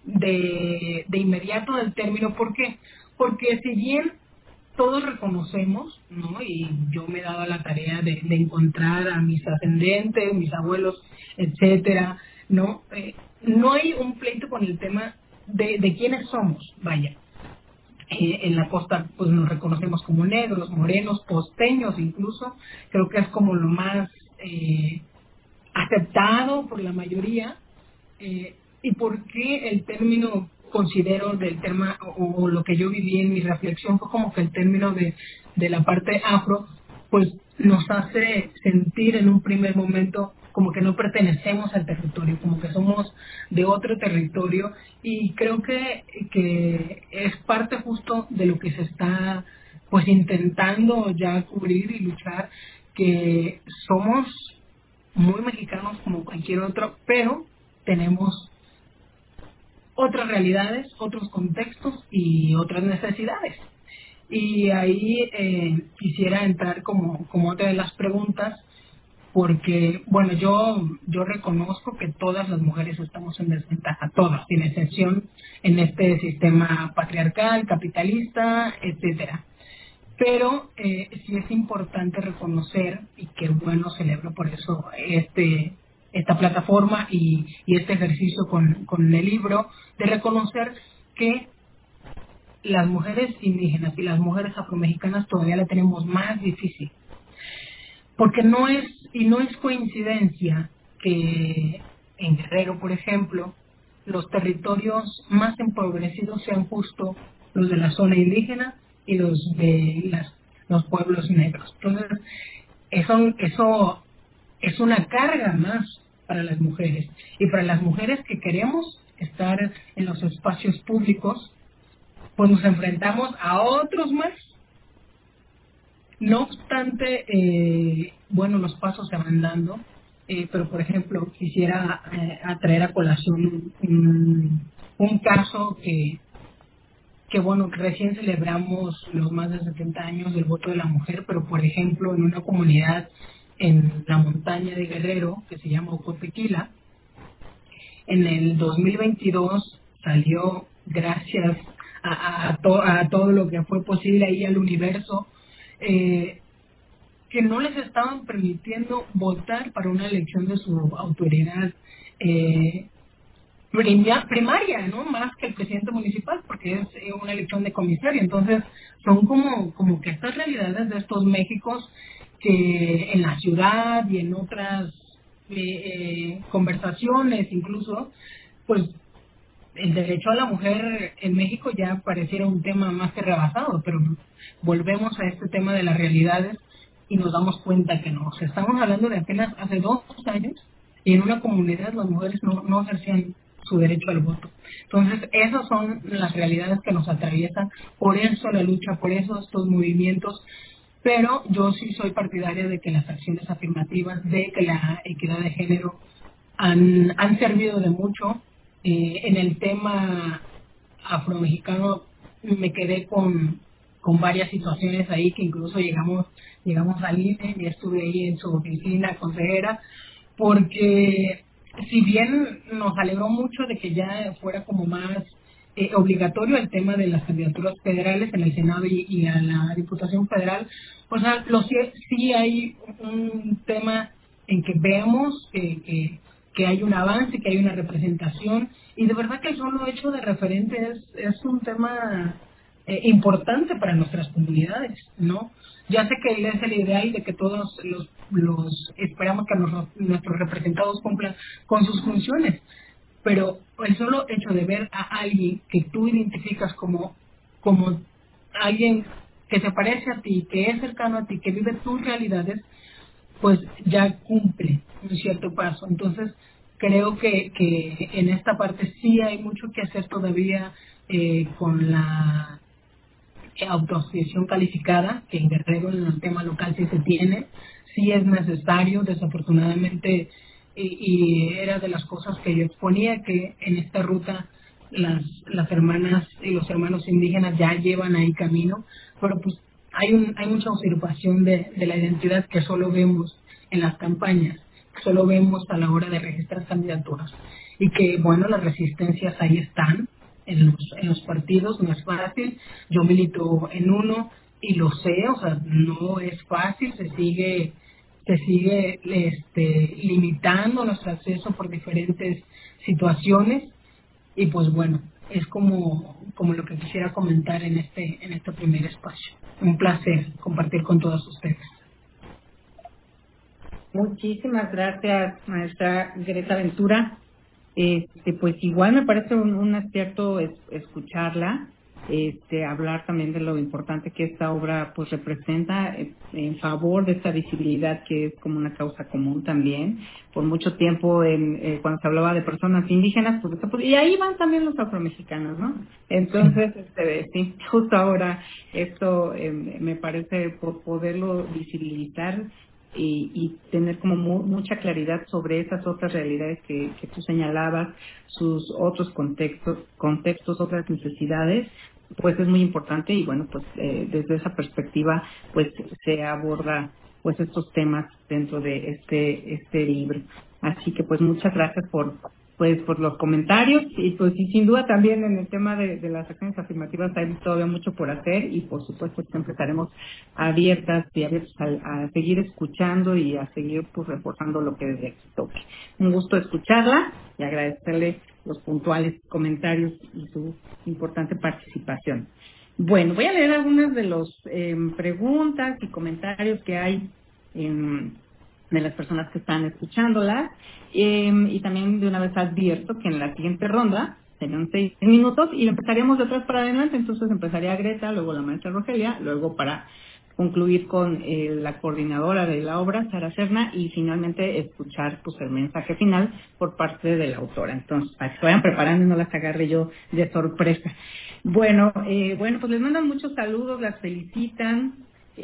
de, de inmediato del término. ¿Por qué? Porque si bien todos reconocemos, ¿no? Y yo me he dado la tarea de, de encontrar a mis ascendentes, mis abuelos, etcétera, ¿no? Eh, no hay un pleito con el tema de, de quiénes somos, vaya. Eh, en la costa pues nos reconocemos como negros, morenos, costeños incluso, creo que es como lo más eh, aceptado por la mayoría. Eh, ¿Y por qué el término, considero, del tema, o, o lo que yo viví en mi reflexión fue como que el término de, de la parte afro, pues nos hace sentir en un primer momento como que no pertenecemos al territorio, como que somos de otro territorio, y creo que, que es parte justo de lo que se está pues intentando ya cubrir y luchar, que somos muy mexicanos como cualquier otro, pero tenemos otras realidades, otros contextos y otras necesidades. Y ahí eh, quisiera entrar como, como otra de las preguntas, porque, bueno, yo yo reconozco que todas las mujeres estamos en desventaja, todas, sin excepción, en este sistema patriarcal, capitalista, etcétera. Pero eh, sí es importante reconocer, y que bueno, celebro por eso este esta plataforma y, y este ejercicio con, con el libro, de reconocer que las mujeres indígenas y las mujeres afromexicanas todavía la tenemos más difícil. Porque no es, y no es coincidencia que en Guerrero, por ejemplo, los territorios más empobrecidos sean justo los de la zona indígena y los de las, los pueblos negros. Entonces, eso, eso es una carga más para las mujeres. Y para las mujeres que queremos estar en los espacios públicos, pues nos enfrentamos a otros más. No obstante, eh, bueno, los pasos se van dando, eh, pero por ejemplo, quisiera eh, atraer a colación un, un caso que, que, bueno, recién celebramos los más de setenta años del voto de la mujer, pero por ejemplo, en una comunidad en la montaña de Guerrero, que se llama Ocotequila, en el dos mil veintidós salió gracias a, a, to, a todo lo que fue posible ahí al universo, eh, que no les estaban permitiendo votar para una elección de su autoridad eh, primaria, ¿no? Más que el presidente municipal, porque es eh, una elección de comisario. Entonces, son como, como que estas realidades de estos Méxicos que en la ciudad y en otras eh, eh, conversaciones incluso, pues el derecho a la mujer en México ya pareciera un tema más que rebasado, pero volvemos a este tema de las realidades y nos damos cuenta que no. O sea, estamos hablando de apenas hace dos años y en una comunidad las mujeres no, no ejercían su derecho al voto. Entonces, esas son las realidades que nos atraviesan, por eso la lucha, por eso estos movimientos, pero yo sí soy partidaria de que las acciones afirmativas, de que la equidad de género han, han servido de mucho. Eh, en el tema afromexicano me quedé con, con varias situaciones ahí que incluso llegamos llegamos al I N E y estuve ahí en su oficina consejera, porque si bien nos alegró mucho de que ya fuera como más eh, obligatorio el tema de las candidaturas federales en el Senado y, y a la Diputación Federal, pues lo, sí, sí hay un tema en que veamos que, que que hay un avance, que hay una representación, y de verdad que el solo hecho de referente es, es un tema eh, importante para nuestras comunidades, ¿no? Ya sé que es el ideal de que todos los, los esperamos que los, nuestros representados cumplan con sus funciones, pero el solo hecho de ver a alguien que tú identificas como, como alguien que se parece a ti, que es cercano a ti, que vive tus realidades, pues ya cumple un cierto paso. Entonces, creo que, que en esta parte sí hay mucho que hacer todavía eh, con la autoasociación calificada, que en Guerrero en el tema local sí se tiene, sí es necesario, desafortunadamente, y, y era de las cosas que yo exponía, que en esta ruta las, las hermanas y los hermanos indígenas ya llevan ahí camino, pero pues hay un hay mucha usurpación de, de la identidad que solo vemos en las campañas, que solo vemos a la hora de registrar candidaturas, y que bueno, las resistencias ahí están en los, en los partidos, no es fácil. Yo milito en uno y lo sé, o sea, no es fácil, se sigue se sigue este, limitando nuestro acceso por diferentes situaciones, y pues bueno, es como, como lo que quisiera comentar en este, en este primer espacio. Un placer compartir con todos ustedes. Muchísimas gracias, maestra Greta Ventura. Este, pues igual me parece un, un acierto es, escucharla, este, hablar también de lo importante que esta obra pues representa eh, en favor de esta visibilidad que es como una causa común también. Por mucho tiempo, en, eh, cuando se hablaba de personas indígenas, pues, pues y ahí van también los afromexicanos, ¿no? Entonces, este, sí, justo ahora esto eh, me parece por poderlo visibilizar Y, y tener como mu, mucha claridad sobre esas otras realidades que, que tú señalabas, sus otros contextos, contextos, otras necesidades, pues es muy importante. Y bueno, pues eh, desde esa perspectiva pues se aborda pues estos temas dentro de este este libro. Así que pues muchas gracias por pues por los comentarios, y pues y sin duda también en el tema de, de las acciones afirmativas hay todavía mucho por hacer, y por supuesto siempre estaremos abiertas y abiertos a, a seguir escuchando y a seguir pues reforzando lo que desde aquí toque. Un gusto escucharla y agradecerle los puntuales comentarios y su importante participación. Bueno, voy a leer algunas de las eh, preguntas y comentarios que hay en de las personas que están escuchándolas, eh, y también de una vez advierto que en la siguiente ronda serán seis minutos y empezaríamos de atrás para adelante. Entonces empezaría Greta, luego la maestra Rogelia, luego para concluir con eh, la coordinadora de la obra, Sara Serna, y finalmente escuchar pues el mensaje final por parte de la autora. Entonces, para que se vayan preparando y no las agarre yo de sorpresa. Bueno, eh, bueno, pues les mandan muchos saludos, las felicitan.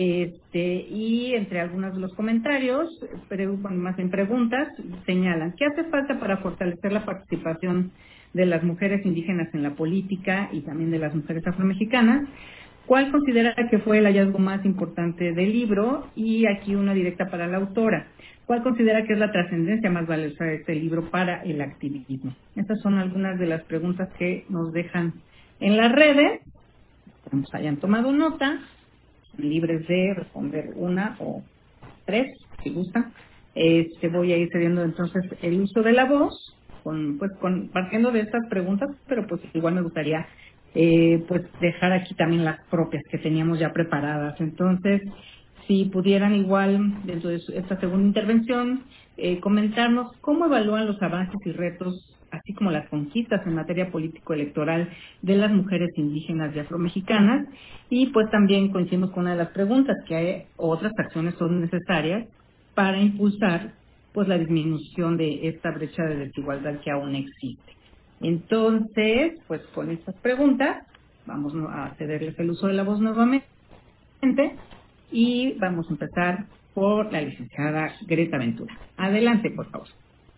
Este, y entre algunos de los comentarios, pero, bueno, más en preguntas, señalan: ¿qué hace falta para fortalecer la participación de las mujeres indígenas en la política y también de las mujeres afromexicanas? ¿Cuál considera que fue el hallazgo más importante del libro? Y aquí una directa para la autora. ¿Cuál considera que es la trascendencia más valiosa de este libro para el activismo? Estas son algunas de las preguntas que nos dejan en las redes. Esperamos hayan tomado nota, libres de responder una o tres, si gustan. Este, voy a ir cediendo entonces el uso de la voz, con, pues, con, partiendo de estas preguntas, pero pues igual me gustaría eh, pues dejar aquí también las propias que teníamos ya preparadas. Entonces, si pudieran igual, dentro de su, esta segunda intervención, eh, comentarnos cómo evalúan los avances y retos, así como las conquistas en materia político-electoral de las mujeres indígenas y afromexicanas, y pues también coincidimos con una de las preguntas, que hay otras acciones son necesarias para impulsar pues la disminución de esta brecha de desigualdad que aún existe. Entonces, pues con estas preguntas, vamos a cederles el uso de la voz nuevamente, y vamos a empezar por la licenciada Greta Ventura. Adelante, por favor.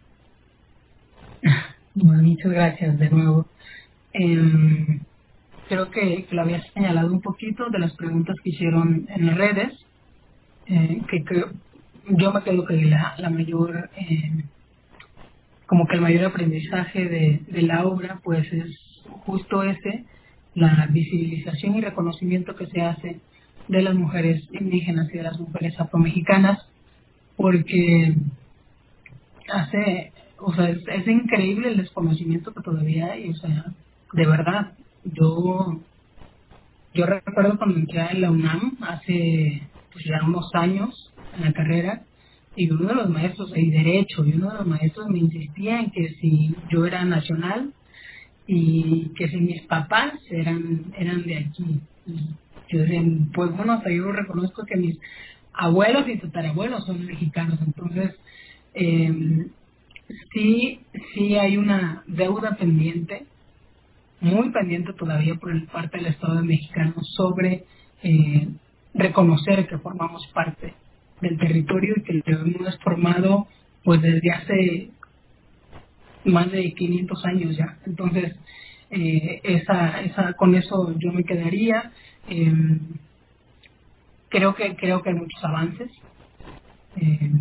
Bueno, muchas gracias de nuevo. Eh, creo que, que lo había señalado un poquito de las preguntas que hicieron en las redes, eh, que, que yo me quedo que la, la mayor, eh, como que el mayor aprendizaje de, de la obra, pues es justo ese, la visibilización y reconocimiento que se hace de las mujeres indígenas y de las mujeres afromexicanas, porque hace, o sea, es, es increíble el desconocimiento que todavía hay, o sea, de verdad, yo yo recuerdo cuando entré en la UNAM hace pues ya unos años en la carrera, y uno de los maestros de Derecho, y uno de los maestros me insistía en que si yo era nacional y que si mis papás eran eran de aquí. Y yo decía, pues bueno, hasta yo reconozco que mis abuelos y tatarabuelos son mexicanos, entonces eh, sí, sí hay una deuda pendiente, muy pendiente todavía por el parte del Estado mexicano sobre eh, reconocer que formamos parte del territorio y que lo hemos formado pues desde hace más de quinientos años ya. Entonces, eh, esa, esa, con eso yo me quedaría. Eh, creo que creo que hay muchos avances. Eh,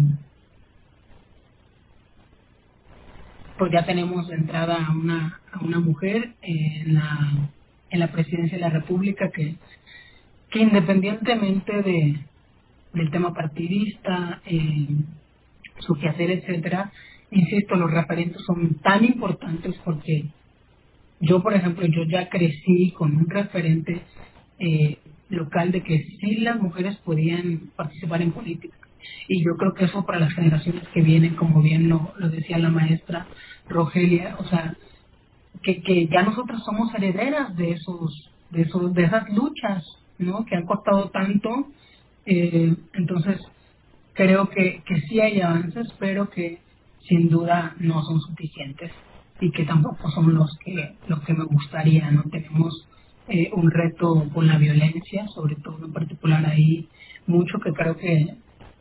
pues ya tenemos de entrada a una, a una mujer en la, en la presidencia de la República que, que independientemente de del tema partidista, eh, su quehacer, etcétera, insisto, los referentes son tan importantes porque yo, por ejemplo, yo ya crecí con un referente eh, local de que sí las mujeres podían participar en política. Y yo creo que eso para las generaciones que vienen, como bien lo, lo decía la maestra Rogelia, o sea, que, que ya nosotras somos herederas de esos, de esos, de esas luchas, ¿no? Que han costado tanto. Eh, entonces, creo que, que sí hay avances, pero que sin duda no son suficientes y que tampoco son los que los que me gustaría, ¿no? Tenemos eh, un reto con la violencia, sobre todo en particular ahí mucho que creo que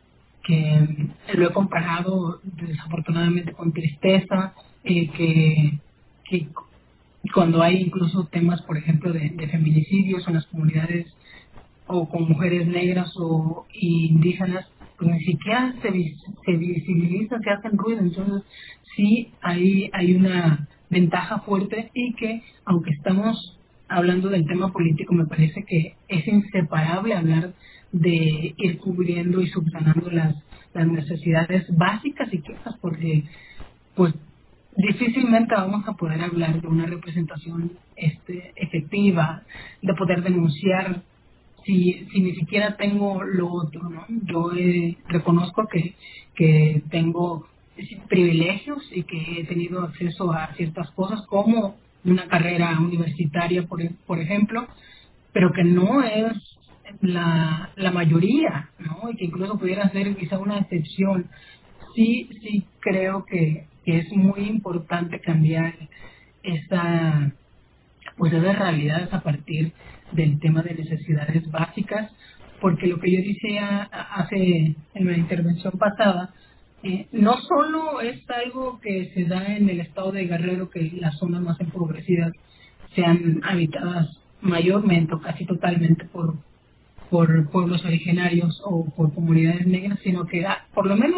que lo he comparado desafortunadamente con tristeza, eh, que, que cuando hay incluso temas, por ejemplo, de, de feminicidios en las comunidades o con mujeres negras o indígenas, pues ni siquiera se, se visibiliza, se hacen ruido. Entonces sí hay, hay una ventaja fuerte y que aunque estamos hablando del tema político, me parece que es inseparable hablar de ir cubriendo y subsanando las, las necesidades básicas y quejas, porque pues difícilmente vamos a poder hablar de una representación este, efectiva, de poder denunciar si, si ni siquiera tengo lo otro, ¿no? Yo eh, reconozco que, que tengo privilegios y que he tenido acceso a ciertas cosas como una carrera universitaria, por, por ejemplo, pero que no es la, la mayoría, ¿no? Y que incluso pudiera ser quizá una excepción. Sí, sí creo que, que es muy importante cambiar esa, pues esas realidades a partir del tema de necesidades básicas, porque lo que yo decía hace en la intervención pasada, eh, no solo es algo que se da en el estado de Guerrero, que las zonas más empobrecidas sean habitadas mayormente o casi totalmente por por pueblos originarios o por comunidades negras, sino que ah, por lo menos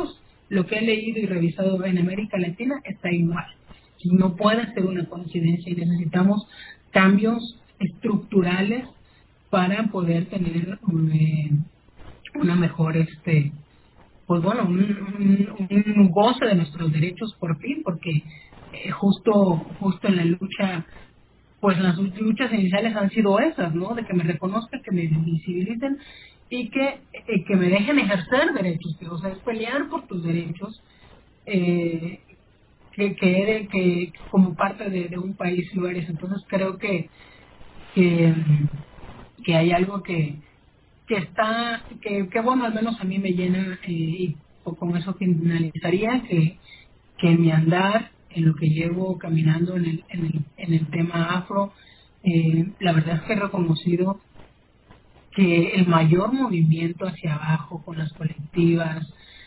lo que he leído y revisado en América Latina está igual. No puede ser una coincidencia y necesitamos cambios estructurales para poder tener eh, una mejor, este pues bueno, un, un, un goce de nuestros derechos por fin, porque eh, justo justo en la lucha, pues las luchas iniciales han sido esas, ¿no? De que me reconozcan, que me visibilicen y que, eh, que me dejen ejercer derechos, que, o sea, es pelear por tus derechos, eh, que, que, que como parte de, de un país lo eres. Entonces creo que, que, que hay algo que, que está, que, que bueno, al menos a mí me llena, eh, y con eso finalizaría, que, que en mi andar, en lo que llevo caminando en el, en el, en el tema afro, eh, la verdad es que he reconocido que el mayor movimiento hacia abajo con las colectivas,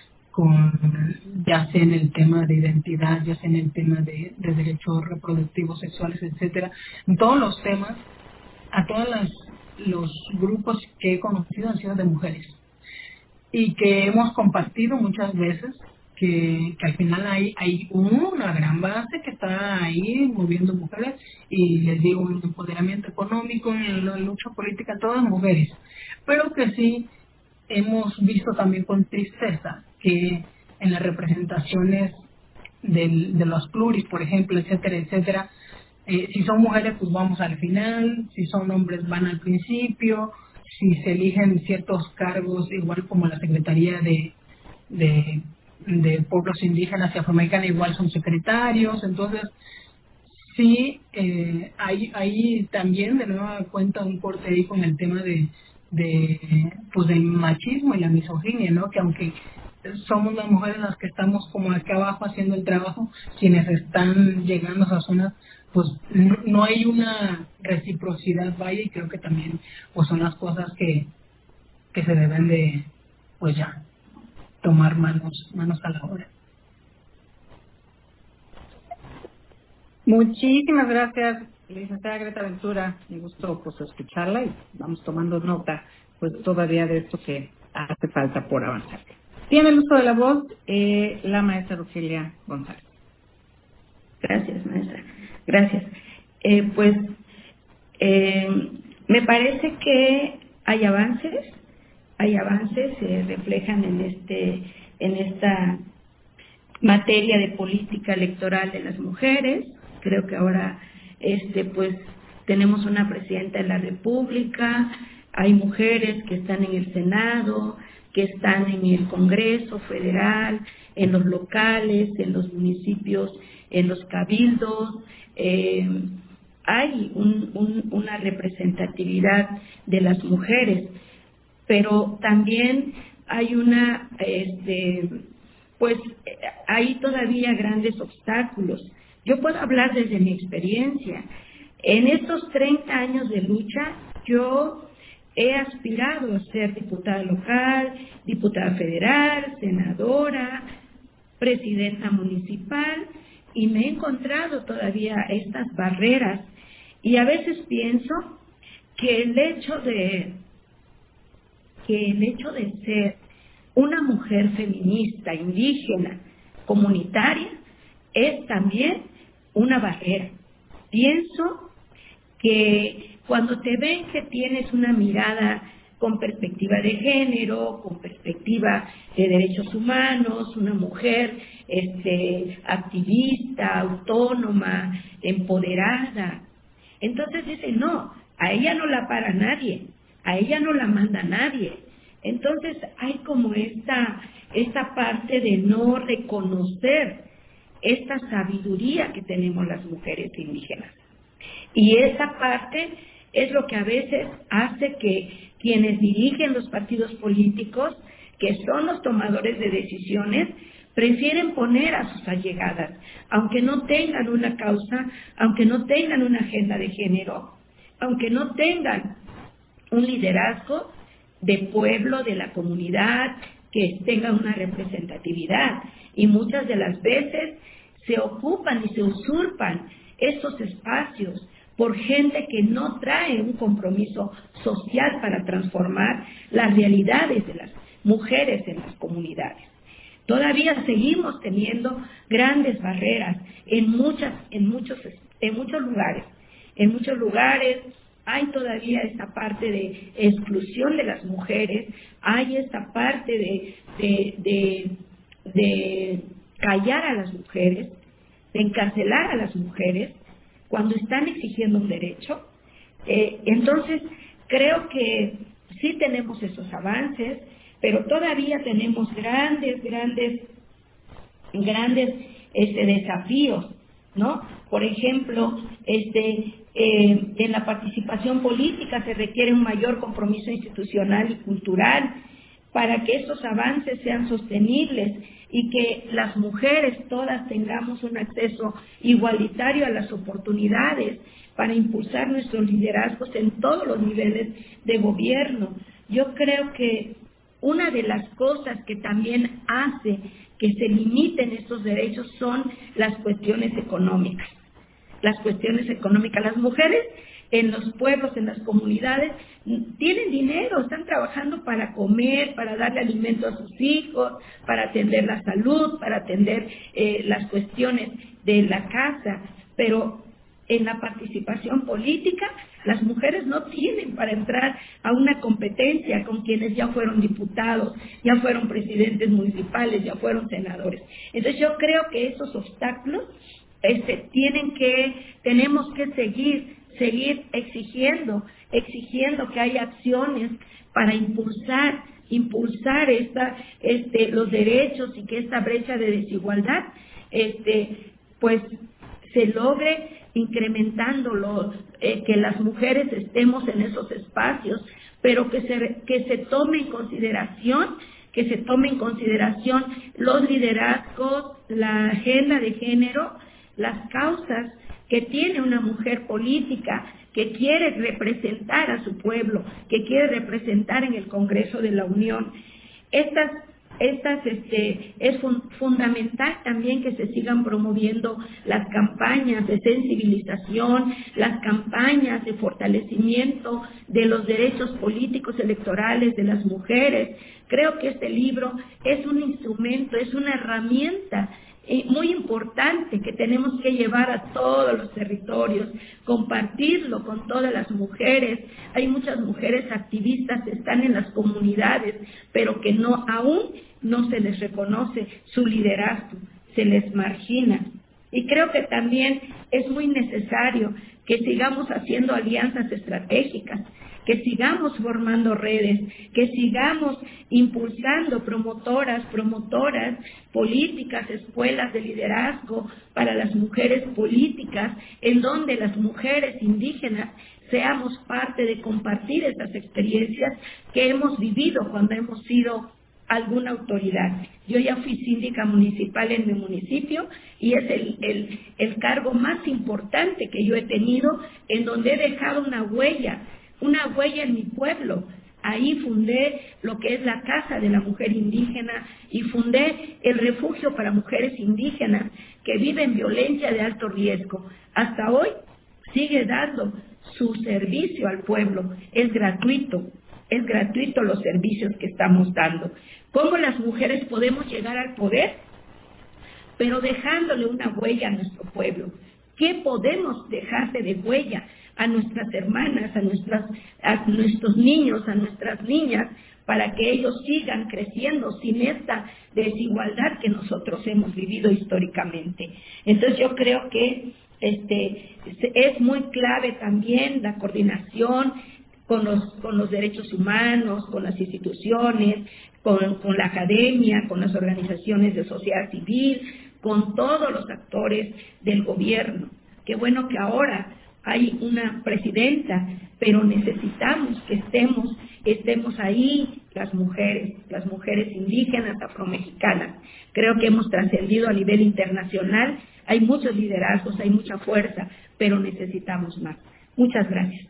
con ya sea en el tema de identidad, ya sea en el tema de, de derechos reproductivos sexuales, etcétera, en todos los temas, a todos las, los grupos que he conocido han sido de mujeres y que hemos compartido muchas veces que, que al final hay, hay una gran base que está ahí moviendo mujeres, y les digo, en el empoderamiento económico, en la lucha política, todas mujeres, pero que sí hemos visto también con tristeza que en las representaciones del, de los pluris, por ejemplo, etcétera, etcétera, eh, si son mujeres pues vamos al final, si son hombres van al principio, si se eligen ciertos cargos, igual como la Secretaría de, de, de Pueblos Indígenas y Afroamericanos, igual son secretarios. Entonces sí, eh, hay, hay también de nueva cuenta un corte ahí con el tema de, de pues del machismo y la misoginia, ¿no? Que aunque somos las mujeres las que estamos como acá abajo haciendo el trabajo, quienes están llegando a esas zonas, pues no, no hay una reciprocidad, vaya, y creo que también pues son las cosas que, que se deben de, pues ya, tomar manos, manos a la obra. Muchísimas gracias, licenciada Greta Ventura. Me gustó pues escucharla y vamos tomando nota pues todavía de esto que hace falta por avanzar. Tiene el uso de la voz eh, la maestra Rogelia González. Gracias, maestra. Gracias. Eh, pues eh, me parece que hay avances, hay avances, se reflejan en este, en esta materia de política electoral de las mujeres. Creo que ahora, este, pues, tenemos una presidenta de la República, hay mujeres que están en el Senado, que están en el Congreso Federal, en los locales, en los municipios, en los cabildos. Eh, hay un, un, una representatividad de las mujeres, pero también hay una, este, pues hay todavía grandes obstáculos. Yo puedo hablar desde mi experiencia. En estos treinta años de lucha, yo he aspirado a ser diputada local, diputada federal, senadora, presidenta municipal, y me he encontrado todavía estas barreras. Y a veces pienso que el hecho de que el hecho de ser una mujer feminista, indígena, comunitaria, es también una barrera. Pienso que cuando te ven que tienes una mirada con perspectiva de género, con perspectiva de derechos humanos, una mujer este, activista, autónoma, empoderada, entonces dicen, no, a ella no la para nadie, a ella no la manda nadie. Entonces hay como esta, esta parte de no reconocer esta sabiduría que tenemos las mujeres indígenas. Y esa parte es lo que a veces hace que quienes dirigen los partidos políticos, que son los tomadores de decisiones, prefieren poner a sus allegadas, aunque no tengan una causa, aunque no tengan una agenda de género, aunque no tengan un liderazgo de pueblo, de la comunidad, que tenga una representatividad. Y muchas de las veces se ocupan y se usurpan estos espacios por gente que no trae un compromiso social para transformar las realidades de las mujeres en las comunidades. Todavía seguimos teniendo grandes barreras en muchas, en muchos, en muchos lugares. En muchos lugares hay todavía esta parte de exclusión de las mujeres, hay esta parte de, de, de, de callar a las mujeres, de encarcelar a las mujeres cuando están exigiendo un derecho. Eh, entonces, creo que sí tenemos esos avances, pero todavía tenemos grandes, grandes, grandes este, desafíos, ¿no? Por ejemplo, este, eh, en la participación política se requiere un mayor compromiso institucional y cultural para que estos avances sean sostenibles y que las mujeres todas tengamos un acceso igualitario a las oportunidades para impulsar nuestros liderazgos en todos los niveles de gobierno. Yo creo que una de las cosas que también hace que se limiten estos derechos son las cuestiones económicas. Las cuestiones económicas. Las mujeres en los pueblos, en las comunidades, tienen dinero, están trabajando para comer, para darle alimento a sus hijos, para atender la salud, para atender eh, las cuestiones de la casa, pero en la participación política, las mujeres no tienen para entrar a una competencia con quienes ya fueron diputados, ya fueron presidentes municipales, ya fueron senadores. Entonces yo creo que esos obstáculos este, tienen que, tenemos que seguir, seguir exigiendo, exigiendo que haya acciones para impulsar, impulsar esta, este, los derechos y que esta brecha de desigualdad, este, pues se logre incrementándolo, eh, que las mujeres estemos en esos espacios, pero que se, que se tome en consideración, que se tome en consideración los liderazgos, la agenda de género, las causas que tiene una mujer política que quiere representar a su pueblo, que quiere representar en el Congreso de la Unión. Estas Estas, este, es fun- fundamental también que se sigan promoviendo las campañas de sensibilización, las campañas de fortalecimiento de los derechos políticos electorales de las mujeres. Creo que este libro es un instrumento, es una herramienta eh, muy importante que tenemos que llevar a todos los territorios, compartirlo con todas las mujeres. Hay muchas mujeres activistas que están en las comunidades, pero que no aún no se les reconoce su liderazgo, se les margina. Y creo que también es muy necesario que sigamos haciendo alianzas estratégicas, que sigamos formando redes, que sigamos impulsando promotoras, promotoras, políticas, escuelas de liderazgo para las mujeres políticas, en donde las mujeres indígenas seamos parte de compartir esas experiencias que hemos vivido cuando hemos sido alguna autoridad. Yo ya fui síndica municipal en mi municipio y es el, el, el cargo más importante que yo he tenido, en donde he dejado una huella, una huella en mi pueblo. Ahí fundé lo que es la Casa de la Mujer Indígena y fundé el refugio para mujeres indígenas que viven violencia de alto riesgo. Hasta hoy sigue dando su servicio al pueblo, es gratuito. Es gratuito los servicios que estamos dando. ¿Cómo las mujeres podemos llegar al poder? Pero dejándole una huella a nuestro pueblo. ¿Qué podemos dejarle de huella a nuestras hermanas, a, nuestras, a nuestros niños, a nuestras niñas, para que ellos sigan creciendo sin esta desigualdad que nosotros hemos vivido históricamente? Entonces yo creo que este, es muy clave también la coordinación con los, con los derechos humanos, con las instituciones, con, con la academia, con las organizaciones de sociedad civil, con todos los actores del gobierno. Qué bueno que ahora hay una presidenta, pero necesitamos que estemos, estemos ahí las mujeres, las mujeres indígenas, afromexicanas. Creo que hemos trascendido a nivel internacional, hay muchos liderazgos, hay mucha fuerza, pero necesitamos más. Muchas gracias.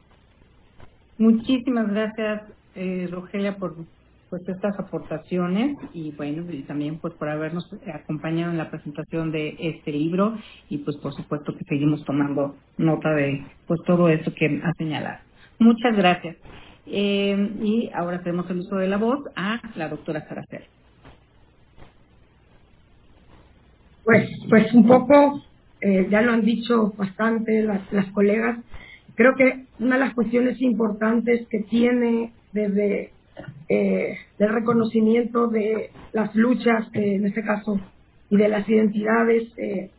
Muchísimas gracias, eh, Rogelia, por pues estas aportaciones y bueno, y también pues por habernos acompañado en la presentación de este libro y pues por supuesto que seguimos tomando nota de pues todo esto que ha señalado. Muchas gracias. Eh, y ahora hacemos el uso de la voz a la doctora Saracel. pues, pues un poco, eh, ya lo han dicho bastante las, las colegas, creo que una de las cuestiones importantes que tiene desde eh, el reconocimiento de las luchas, eh, en este caso, y de las identidades eh,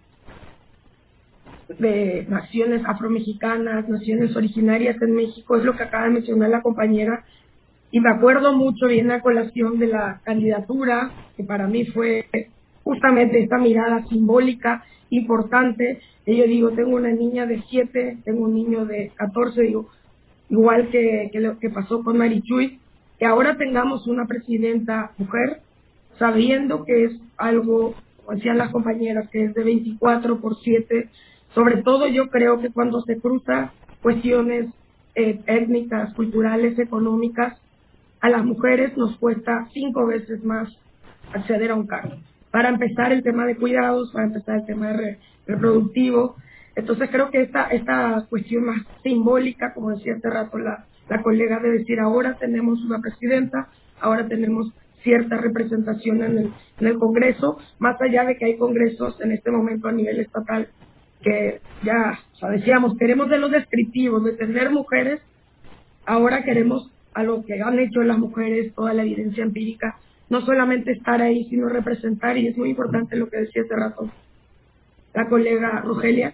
de naciones afromexicanas, naciones originarias en México, es lo que acaba de mencionar la compañera, y me acuerdo mucho bien la colación de la candidatura, que para mí fue justamente esta mirada simbólica importante. Y yo digo, tengo una niña de siete, tengo un niño de catorce, digo, igual que, que lo que pasó con Marichuy, que ahora tengamos una presidenta mujer, sabiendo que es algo, como decían las compañeras, que es de veinticuatro por siete, sobre todo yo creo que cuando se cruzan cuestiones eh, étnicas, culturales, económicas, a las mujeres nos cuesta cinco veces más acceder a un cargo. Para empezar el tema de cuidados, para empezar el tema de re, reproductivo. Entonces creo que esta, esta cuestión más simbólica, como decía hace rato la, la colega, de decir ahora tenemos una presidenta, ahora tenemos cierta representación en el, en el Congreso, más allá de que hay congresos en este momento a nivel estatal que ya, o sea, decíamos, queremos de los descriptivos, de tener mujeres, ahora queremos a lo que han hecho las mujeres, toda la evidencia empírica, no solamente estar ahí, sino representar, y es muy importante lo que decía hace rato la colega Rogelia,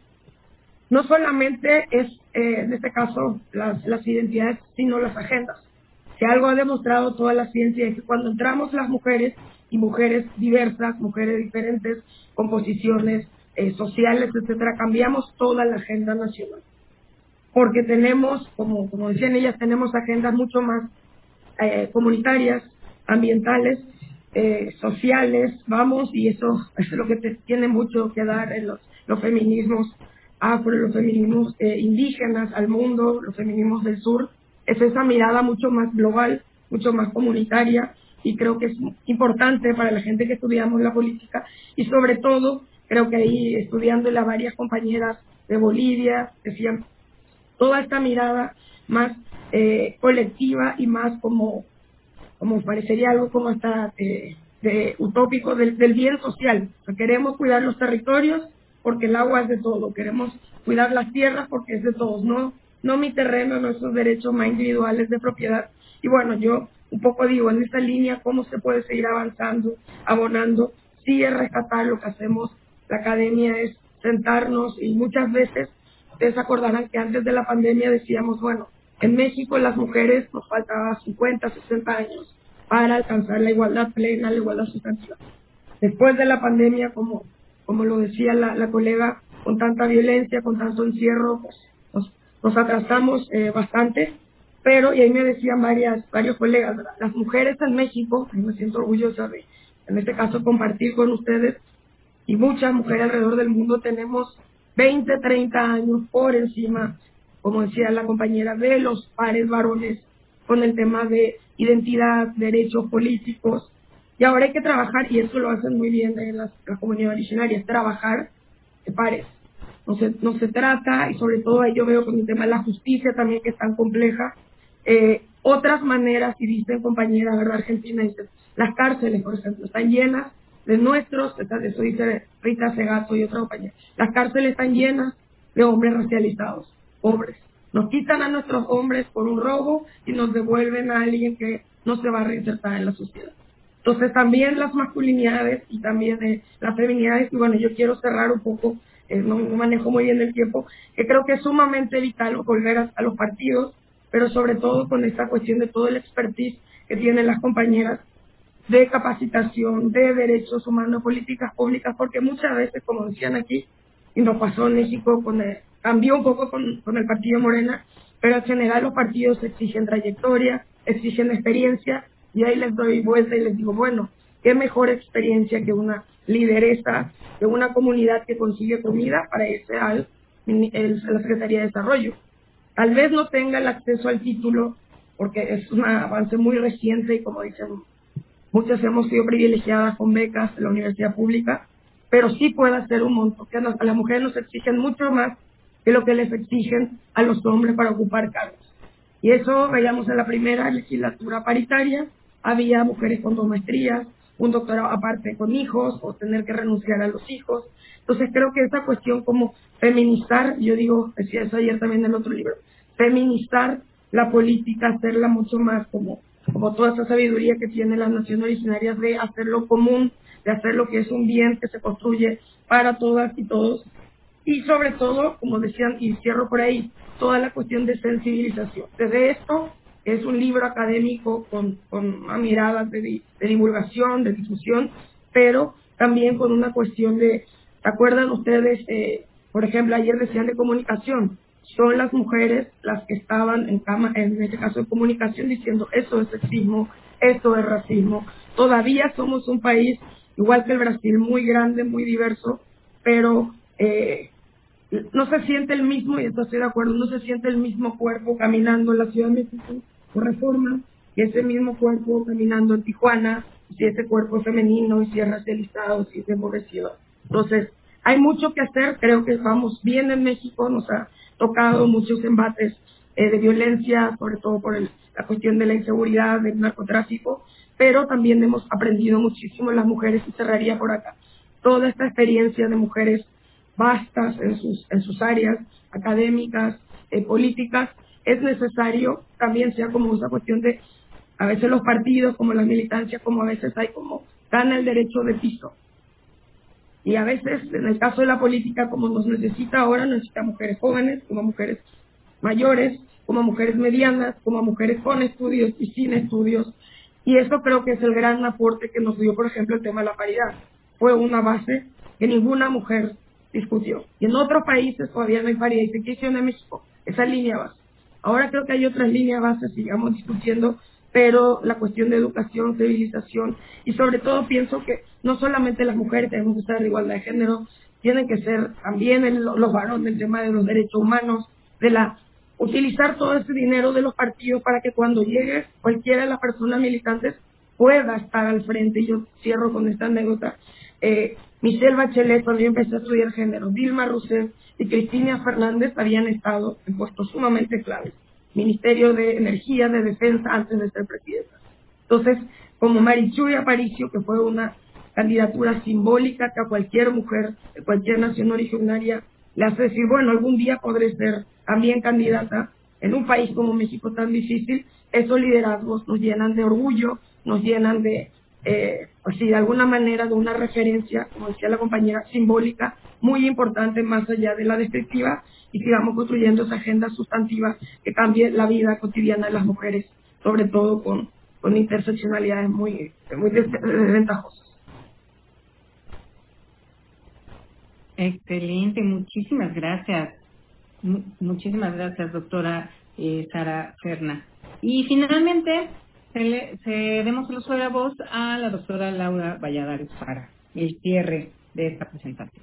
no solamente es, eh, en este caso, las, las identidades, sino las agendas. Que algo ha demostrado toda la ciencia es que cuando entramos las mujeres, y mujeres diversas, mujeres diferentes, con posiciones eh, sociales, etcétera, cambiamos toda la agenda nacional. Porque tenemos, como, como decían ellas, tenemos agendas mucho más eh, comunitarias, ambientales, eh, sociales, vamos, y eso es lo que te, tiene mucho que dar en los, los feminismos afro, los feminismos eh, indígenas al mundo, los feminismos del sur, es esa mirada mucho más global, mucho más comunitaria, y creo que es importante para la gente que estudiamos la política, y sobre todo, creo que ahí estudiando las varias compañeras de Bolivia, decían, toda esta mirada más eh, colectiva y más como, como parecería algo como hasta eh, de utópico del, del bien social. O sea, queremos cuidar los territorios porque el agua es de todo, queremos cuidar las tierras porque es de todos, no, no mi terreno, no esos derechos más individuales de propiedad. Y bueno, yo un poco digo, en esta línea, ¿cómo se puede seguir avanzando, abonando? Sí es rescatar lo que hacemos, la academia es sentarnos, y muchas veces ustedes acordarán que antes de la pandemia decíamos, bueno, en México las mujeres nos faltaba cincuenta, sesenta años para alcanzar la igualdad plena, la igualdad sustantiva. Después de la pandemia, como, como lo decía la, la colega, con tanta violencia, con tanto encierro, pues nos, nos atrasamos eh, bastante, pero, y ahí me decían varias, varios colegas, ¿verdad? Las mujeres en México, y me siento orgullosa de, en este caso, compartir con ustedes, y muchas mujeres alrededor del mundo tenemos veinte, treinta años por encima, como decía la compañera, de los pares varones con el tema de identidad, derechos políticos. Y ahora hay que trabajar, y eso lo hacen muy bien en las, las comunidades originarias, trabajar de pares. No se, no se trata, y sobre todo ahí yo veo con el tema de la justicia también, que es tan compleja, eh, otras maneras, y dicen compañera, ¿verdad? Argentina, dicen, las cárceles, por ejemplo, están llenas de nuestros, eso dice Rita Segato y otra compañera, las cárceles están llenas de hombres racializados, pobres. Nos quitan a nuestros hombres por un robo y nos devuelven a alguien que no se va a reinsertar en la sociedad. Entonces también las masculinidades y también eh, las feminidades, y bueno, yo quiero cerrar un poco, eh, no, no manejo muy bien el tiempo, que creo que es sumamente vital volver a, a los partidos, pero sobre todo con esta cuestión de todo el expertise que tienen las compañeras de capacitación, de derechos humanos, políticas públicas, porque muchas veces, como decían aquí, y nos pasó en México, con el, cambió un poco con, con el partido Morena, pero en general los partidos exigen trayectoria, exigen experiencia, y ahí les doy vuelta y les digo, bueno, qué mejor experiencia que una lideresa de una comunidad que consigue comida para irse al, el, a la Secretaría de Desarrollo. Tal vez no tenga el acceso al título, porque es un avance muy reciente, y como dicen, muchas hemos sido privilegiadas con becas de la universidad pública, pero sí puede hacer un montón, que a las mujeres nos exigen mucho más que lo que les exigen a los hombres para ocupar cargos. Y eso veíamos en la primera legislatura paritaria, había mujeres con dos maestrías, un doctorado aparte con hijos o tener que renunciar a los hijos. Entonces creo que esa cuestión como feminizar, yo digo, decía eso ayer también en el otro libro, feminizar la política, hacerla mucho más como, como toda esa sabiduría que tienen las naciones originarias de hacerlo común, de hacer lo que es un bien que se construye para todas y todos. Y sobre todo, como decían, y cierro por ahí, toda la cuestión de sensibilización. Desde esto es un libro académico con, con una mirada de, de divulgación, de difusión, pero también con una cuestión de, ¿se acuerdan ustedes? Eh, por ejemplo, ayer decían de comunicación. Son las mujeres las que estaban en cama, en este caso de comunicación, diciendo eso es sexismo, esto es racismo. Todavía somos un país, igual que el Brasil, muy grande, muy diverso, pero eh, no se siente el mismo, y esto estoy de acuerdo, no se siente el mismo cuerpo caminando en la Ciudad de México por Reforma, y ese mismo cuerpo caminando en Tijuana, si ese cuerpo es femenino, y si es racializado, si es empobrecido. Entonces, hay mucho que hacer, creo que vamos bien en México, nos ha tocado muchos embates eh, de violencia, sobre todo por el, la cuestión de la inseguridad, del narcotráfico, pero también hemos aprendido muchísimo las mujeres, y cerraría por acá. Toda esta experiencia de mujeres vastas en sus, en sus áreas académicas, eh, políticas, es necesario también sea como esa cuestión de, a veces los partidos, como la militancia, como a veces hay como, dan el derecho de piso. Y a veces, en el caso de la política, como nos necesita ahora, necesita mujeres jóvenes, como mujeres mayores, como mujeres medianas, como mujeres con estudios y sin estudios. Y eso creo que es el gran aporte que nos dio, por ejemplo, el tema de la paridad. Fue una base que ninguna mujer discutió. Y en otros países todavía no hay paridad. Y se quiso en México, esa línea base. Ahora creo que hay otras líneas bases, sigamos discutiendo, pero la cuestión de educación, civilización, y sobre todo pienso que no solamente las mujeres tenemos que estar de igualdad de género, tienen que ser también el, los varones, el tema de los derechos humanos, de la utilizar todo ese dinero de los partidos para que cuando llegue cualquiera de las personas militantes pueda estar al frente. Y yo cierro con esta anécdota. Eh, Michelle Bachelet, cuando yo empecé a estudiar género, Dilma Rousseff y Cristina Fernández habían estado en puestos sumamente claves. Ministerio de Energía, de Defensa, antes de ser presidenta. Entonces, como Marichuy Aparicio, que fue una candidatura simbólica que a cualquier mujer de cualquier nación originaria le hace decir, bueno, algún día podré ser también candidata en un país como México tan difícil. Esos liderazgos nos llenan de orgullo, nos llenan de, eh, pues sí, de alguna manera de una referencia, como decía la compañera, simbólica, muy importante más allá de la descriptiva, y sigamos construyendo esa agenda sustantiva que cambie la vida cotidiana de las mujeres, sobre todo con, con interseccionalidades muy, muy desventajosas. Excelente, muchísimas gracias. M- muchísimas gracias, doctora eh, Sara Serna. Y finalmente, se le, cedemos el uso de la voz a la doctora Laura Valladares para el cierre de esta presentación.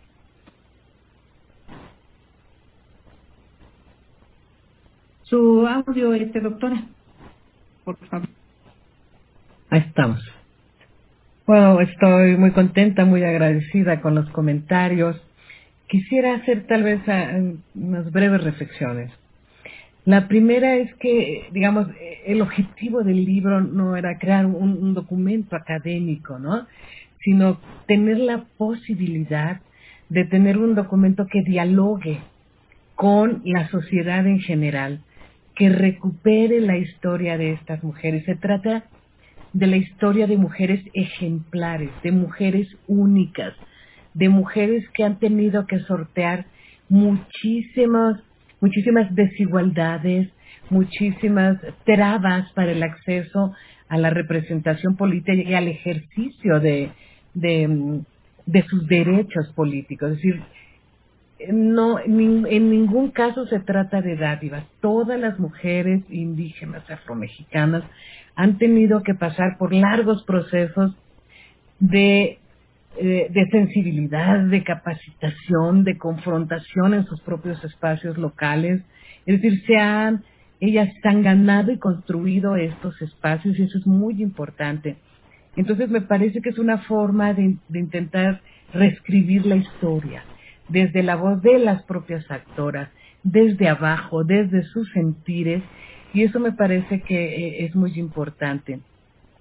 Su audio, este doctora, por favor. Ahí estamos. Bueno, estoy muy contenta, muy agradecida con los comentarios. Quisiera hacer tal vez a, unas breves reflexiones. La primera es que, digamos, el objetivo del libro no era crear un, un documento académico, ¿no? Sino tener la posibilidad de tener un documento que dialogue con la sociedad en general, que recupere la historia de estas mujeres. Se trata de la historia de mujeres ejemplares, de mujeres únicas, de mujeres que han tenido que sortear muchísimas, muchísimas desigualdades, muchísimas trabas para el acceso a la representación política y al ejercicio de, de, de sus derechos políticos. Es decir, no, en ningún caso se trata de dádivas. Todas las mujeres indígenas, afromexicanas, han tenido que pasar por largos procesos de, eh, de sensibilidad, de capacitación, de confrontación en sus propios espacios locales. Es decir, se han, ellas se han ganado y construido estos espacios, y eso es muy importante. Entonces me parece que es una forma de, de intentar reescribir la historia desde la voz de las propias actoras, desde abajo, desde sus sentires, y eso me parece que eh, es muy importante.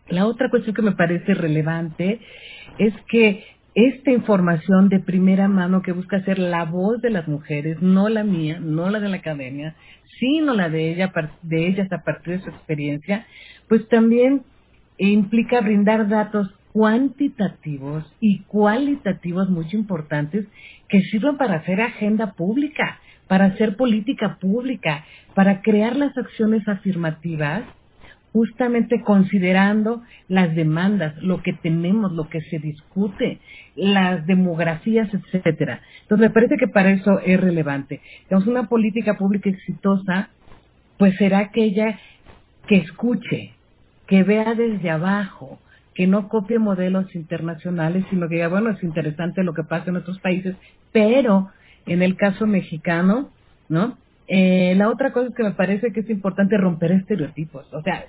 La otra cuestión que me parece relevante es que esta información de primera mano que busca ser la voz de las mujeres, no la mía, no la de la academia, sino la de ella, de ellas a partir de su experiencia, pues también implica brindar datos cuantitativos y cualitativos muy importantes que sirvan para hacer agenda pública, para hacer política pública, para crear las acciones afirmativas, justamente considerando las demandas, lo que tenemos, lo que se discute, las demografías, etcétera. Entonces, me parece que para eso es relevante. Digamos, una política pública exitosa, pues será aquella que escuche, que vea desde abajo, que no copie modelos internacionales, sino que diga, bueno, es interesante lo que pasa en otros países, pero en el caso mexicano, ¿no? Eh, la otra cosa es que me parece que es importante romper estereotipos. O sea,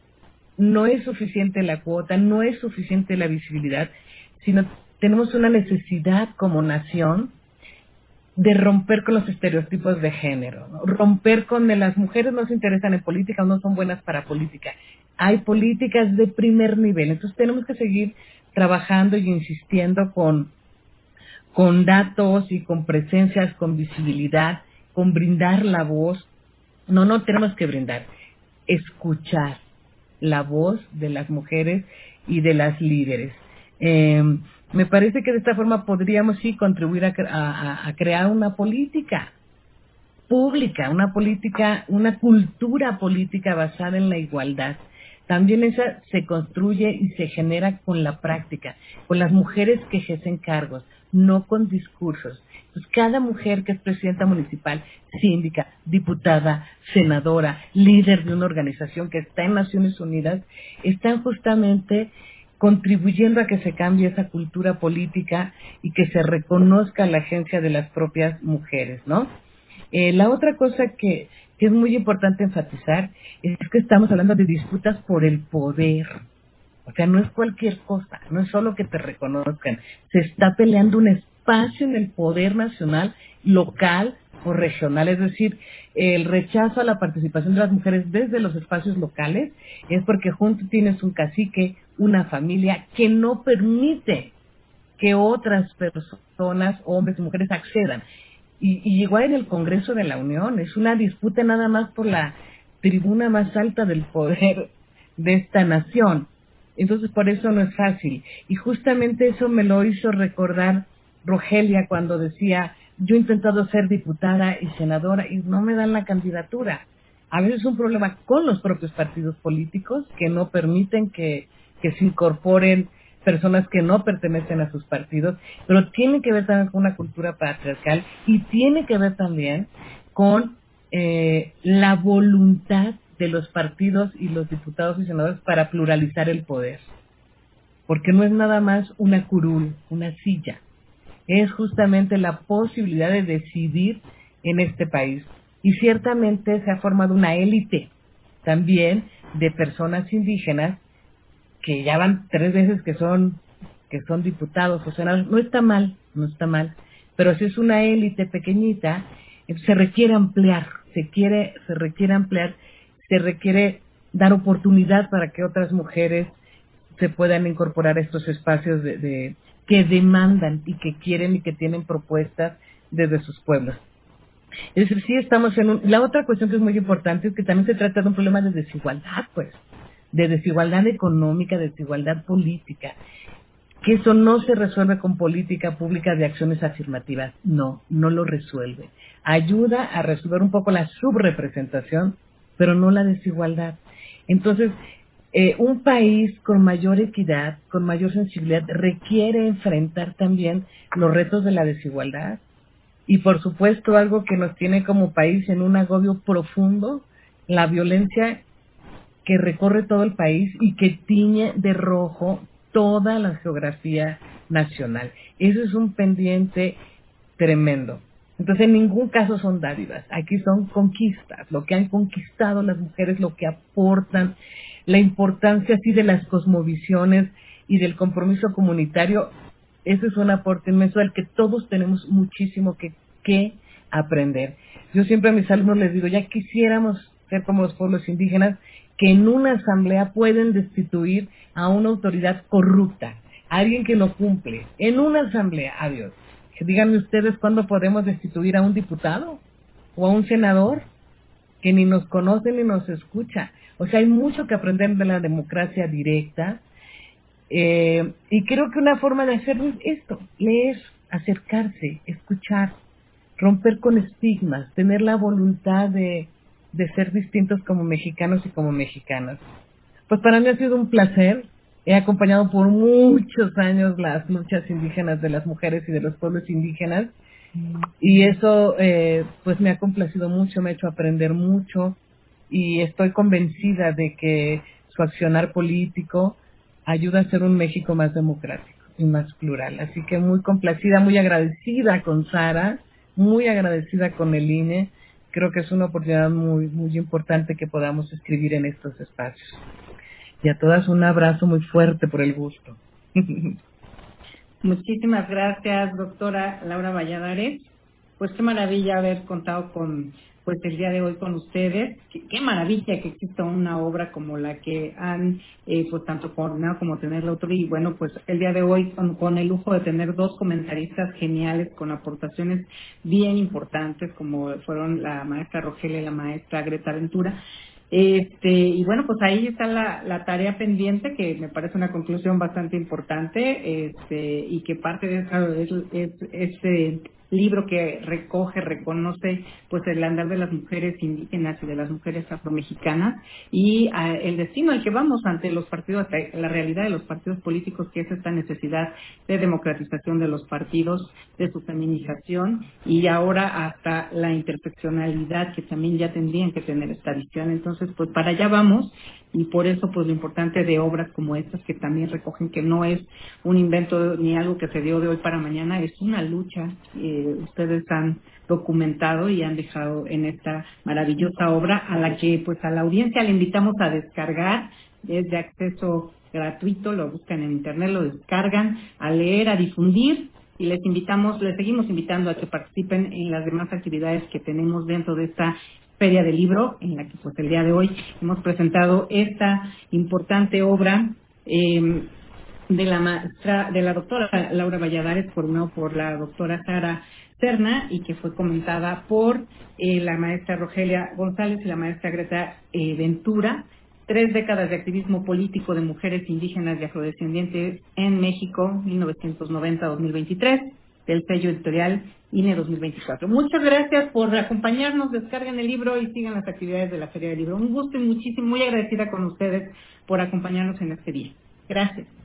no es suficiente la cuota, no es suficiente la visibilidad, sino tenemos una necesidad como nación de romper con los estereotipos de género, ¿no? Romper con de las mujeres no se interesan en política o no son buenas para política. Hay políticas de primer nivel, entonces tenemos que seguir trabajando y insistiendo con, con datos y con presencias, con visibilidad, con brindar la voz. No, no tenemos que brindar, escuchar la voz de las mujeres y de las líderes. Eh, me parece que de esta forma podríamos sí contribuir a, a, a crear una política pública, una política, una cultura política basada en la igualdad. También esa se construye y se genera con la práctica, con las mujeres que ejercen cargos, no con discursos. Pues cada mujer que es presidenta municipal, síndica, diputada, senadora, líder de una organización que está en Naciones Unidas, están justamente contribuyendo a que se cambie esa cultura política y que se reconozca la agencia de las propias mujeres, ¿no? Eh, la otra cosa que, que es muy importante enfatizar es que estamos hablando de disputas por el poder. O sea, no es cualquier cosa, no es solo que te reconozcan. Se está peleando un espacio en el poder nacional, local o regional. Es decir, el rechazo a la participación de las mujeres desde los espacios locales es porque junto tienes un cacique, una familia que no permite que otras personas, hombres y mujeres, accedan. Y, y igual en el Congreso de la Unión, es una disputa nada más por la tribuna más alta del poder de esta nación. Entonces, por eso no es fácil. Y justamente eso me lo hizo recordar Rogelia cuando decía, yo he intentado ser diputada y senadora y no me dan la candidatura. A veces es un problema con los propios partidos políticos que no permiten que, que se incorporen personas que no pertenecen a sus partidos, pero tiene que ver también con una cultura patriarcal y tiene que ver también con eh, la voluntad de los partidos y los diputados y senadores para pluralizar el poder. Porque no es nada más una curul, una silla. Es justamente la posibilidad de decidir en este país. Y ciertamente se ha formado una élite también de personas indígenas que ya van tres veces que son que son diputados o senadores. No está mal, no está mal. Pero si es una élite pequeñita, se requiere ampliar, se quiere, se requiere ampliar, se requiere dar oportunidad para que otras mujeres se puedan incorporar a estos espacios de, de que demandan y que quieren y que tienen propuestas desde sus pueblos. Es decir, sí estamos en un... La otra cuestión que es muy importante es que también se trata de un problema de desigualdad, pues, de desigualdad económica, de desigualdad política, que eso no se resuelve con política pública de acciones afirmativas, no, no lo resuelve. Ayuda a resolver un poco la subrepresentación, pero no la desigualdad. Entonces, eh, un país con mayor equidad, con mayor sensibilidad, requiere enfrentar también los retos de la desigualdad. Y por supuesto, algo que nos tiene como país en un agobio profundo, la violencia que recorre todo el país y que tiñe de rojo toda la geografía nacional. Eso es un pendiente tremendo. Entonces, en ningún caso son dádivas. Aquí son conquistas, lo que han conquistado las mujeres, lo que aportan, la importancia así de las cosmovisiones y del compromiso comunitario. Ese es un aporte inmenso al que todos tenemos muchísimo que, que aprender. Yo siempre a mis alumnos les digo, ya quisiéramos ser como los pueblos indígenas que en una asamblea pueden destituir a una autoridad corrupta, a alguien que no cumple, en una asamblea, adiós. Díganme ustedes cuándo podemos destituir a un diputado o a un senador que ni nos conoce ni nos escucha. O sea, hay mucho que aprender de la democracia directa, eh, y creo que una forma de hacerlo es esto, leer, acercarse, escuchar, romper con estigmas, tener la voluntad de, de ser distintos como mexicanos y como mexicanas. Pues para mí ha sido un placer. He acompañado por muchos años las luchas indígenas de las mujeres y de los pueblos indígenas, y eso eh, pues me ha complacido mucho, me ha hecho aprender mucho, y estoy convencida de que su accionar político ayuda a ser un México más democrático y más plural. Así que muy complacida, muy agradecida con Sara, muy agradecida con el I N E. Creo que es una oportunidad muy, muy importante que podamos escribir en estos espacios. Y a todas un abrazo muy fuerte por el gusto. Muchísimas gracias, doctora Laura Valladares. Pues qué maravilla haber contado con pues el día de hoy con ustedes. Qué, qué maravilla que exista una obra como la que han eh, pues tanto coordinado como tener la autora. Y bueno, pues el día de hoy con, con el lujo de tener dos comentaristas geniales con aportaciones bien importantes como fueron la maestra Rogelia y la maestra Greta Ventura. Este, y bueno, pues ahí está la, la tarea pendiente, que me parece una conclusión bastante importante, este, y que parte de eso es, es, este libro que recoge, reconoce pues el andar de las mujeres indígenas y de las mujeres afromexicanas y uh, el destino al que vamos ante los partidos, la realidad de los partidos políticos, que es esta necesidad de democratización de los partidos, de su feminización y ahora hasta la interseccionalidad que también ya tendrían que tener esta visión. Entonces, pues para allá vamos, y por eso pues lo importante de obras como estas que también recogen que no es un invento ni algo que se dio de hoy para mañana, es una lucha. Eh, ustedes han documentado y han dejado en esta maravillosa obra, a la que pues a la audiencia le invitamos a descargar. Es de acceso gratuito, lo buscan en internet, lo descargan, a leer, a difundir, y les invitamos, les seguimos invitando a que participen en las demás actividades que tenemos dentro de esta Feria del Libro, en la que pues el día de hoy hemos presentado esta importante obra eh, de la maestra, de la doctora Laura Valladares, formado por la doctora Sara Serna, y que fue comentada por eh, la maestra Rogelia González y la maestra Greta eh, Ventura. Tres décadas de activismo político de mujeres indígenas y afrodescendientes en México, mil novecientos noventa a dos mil veintitrés, del sello editorial I N E dos mil veinticuatro. Muchas gracias por acompañarnos, descarguen el libro y sigan las actividades de la Feria del Libro. Un gusto y muchísimo, muy agradecida con ustedes por acompañarnos en este día. Gracias.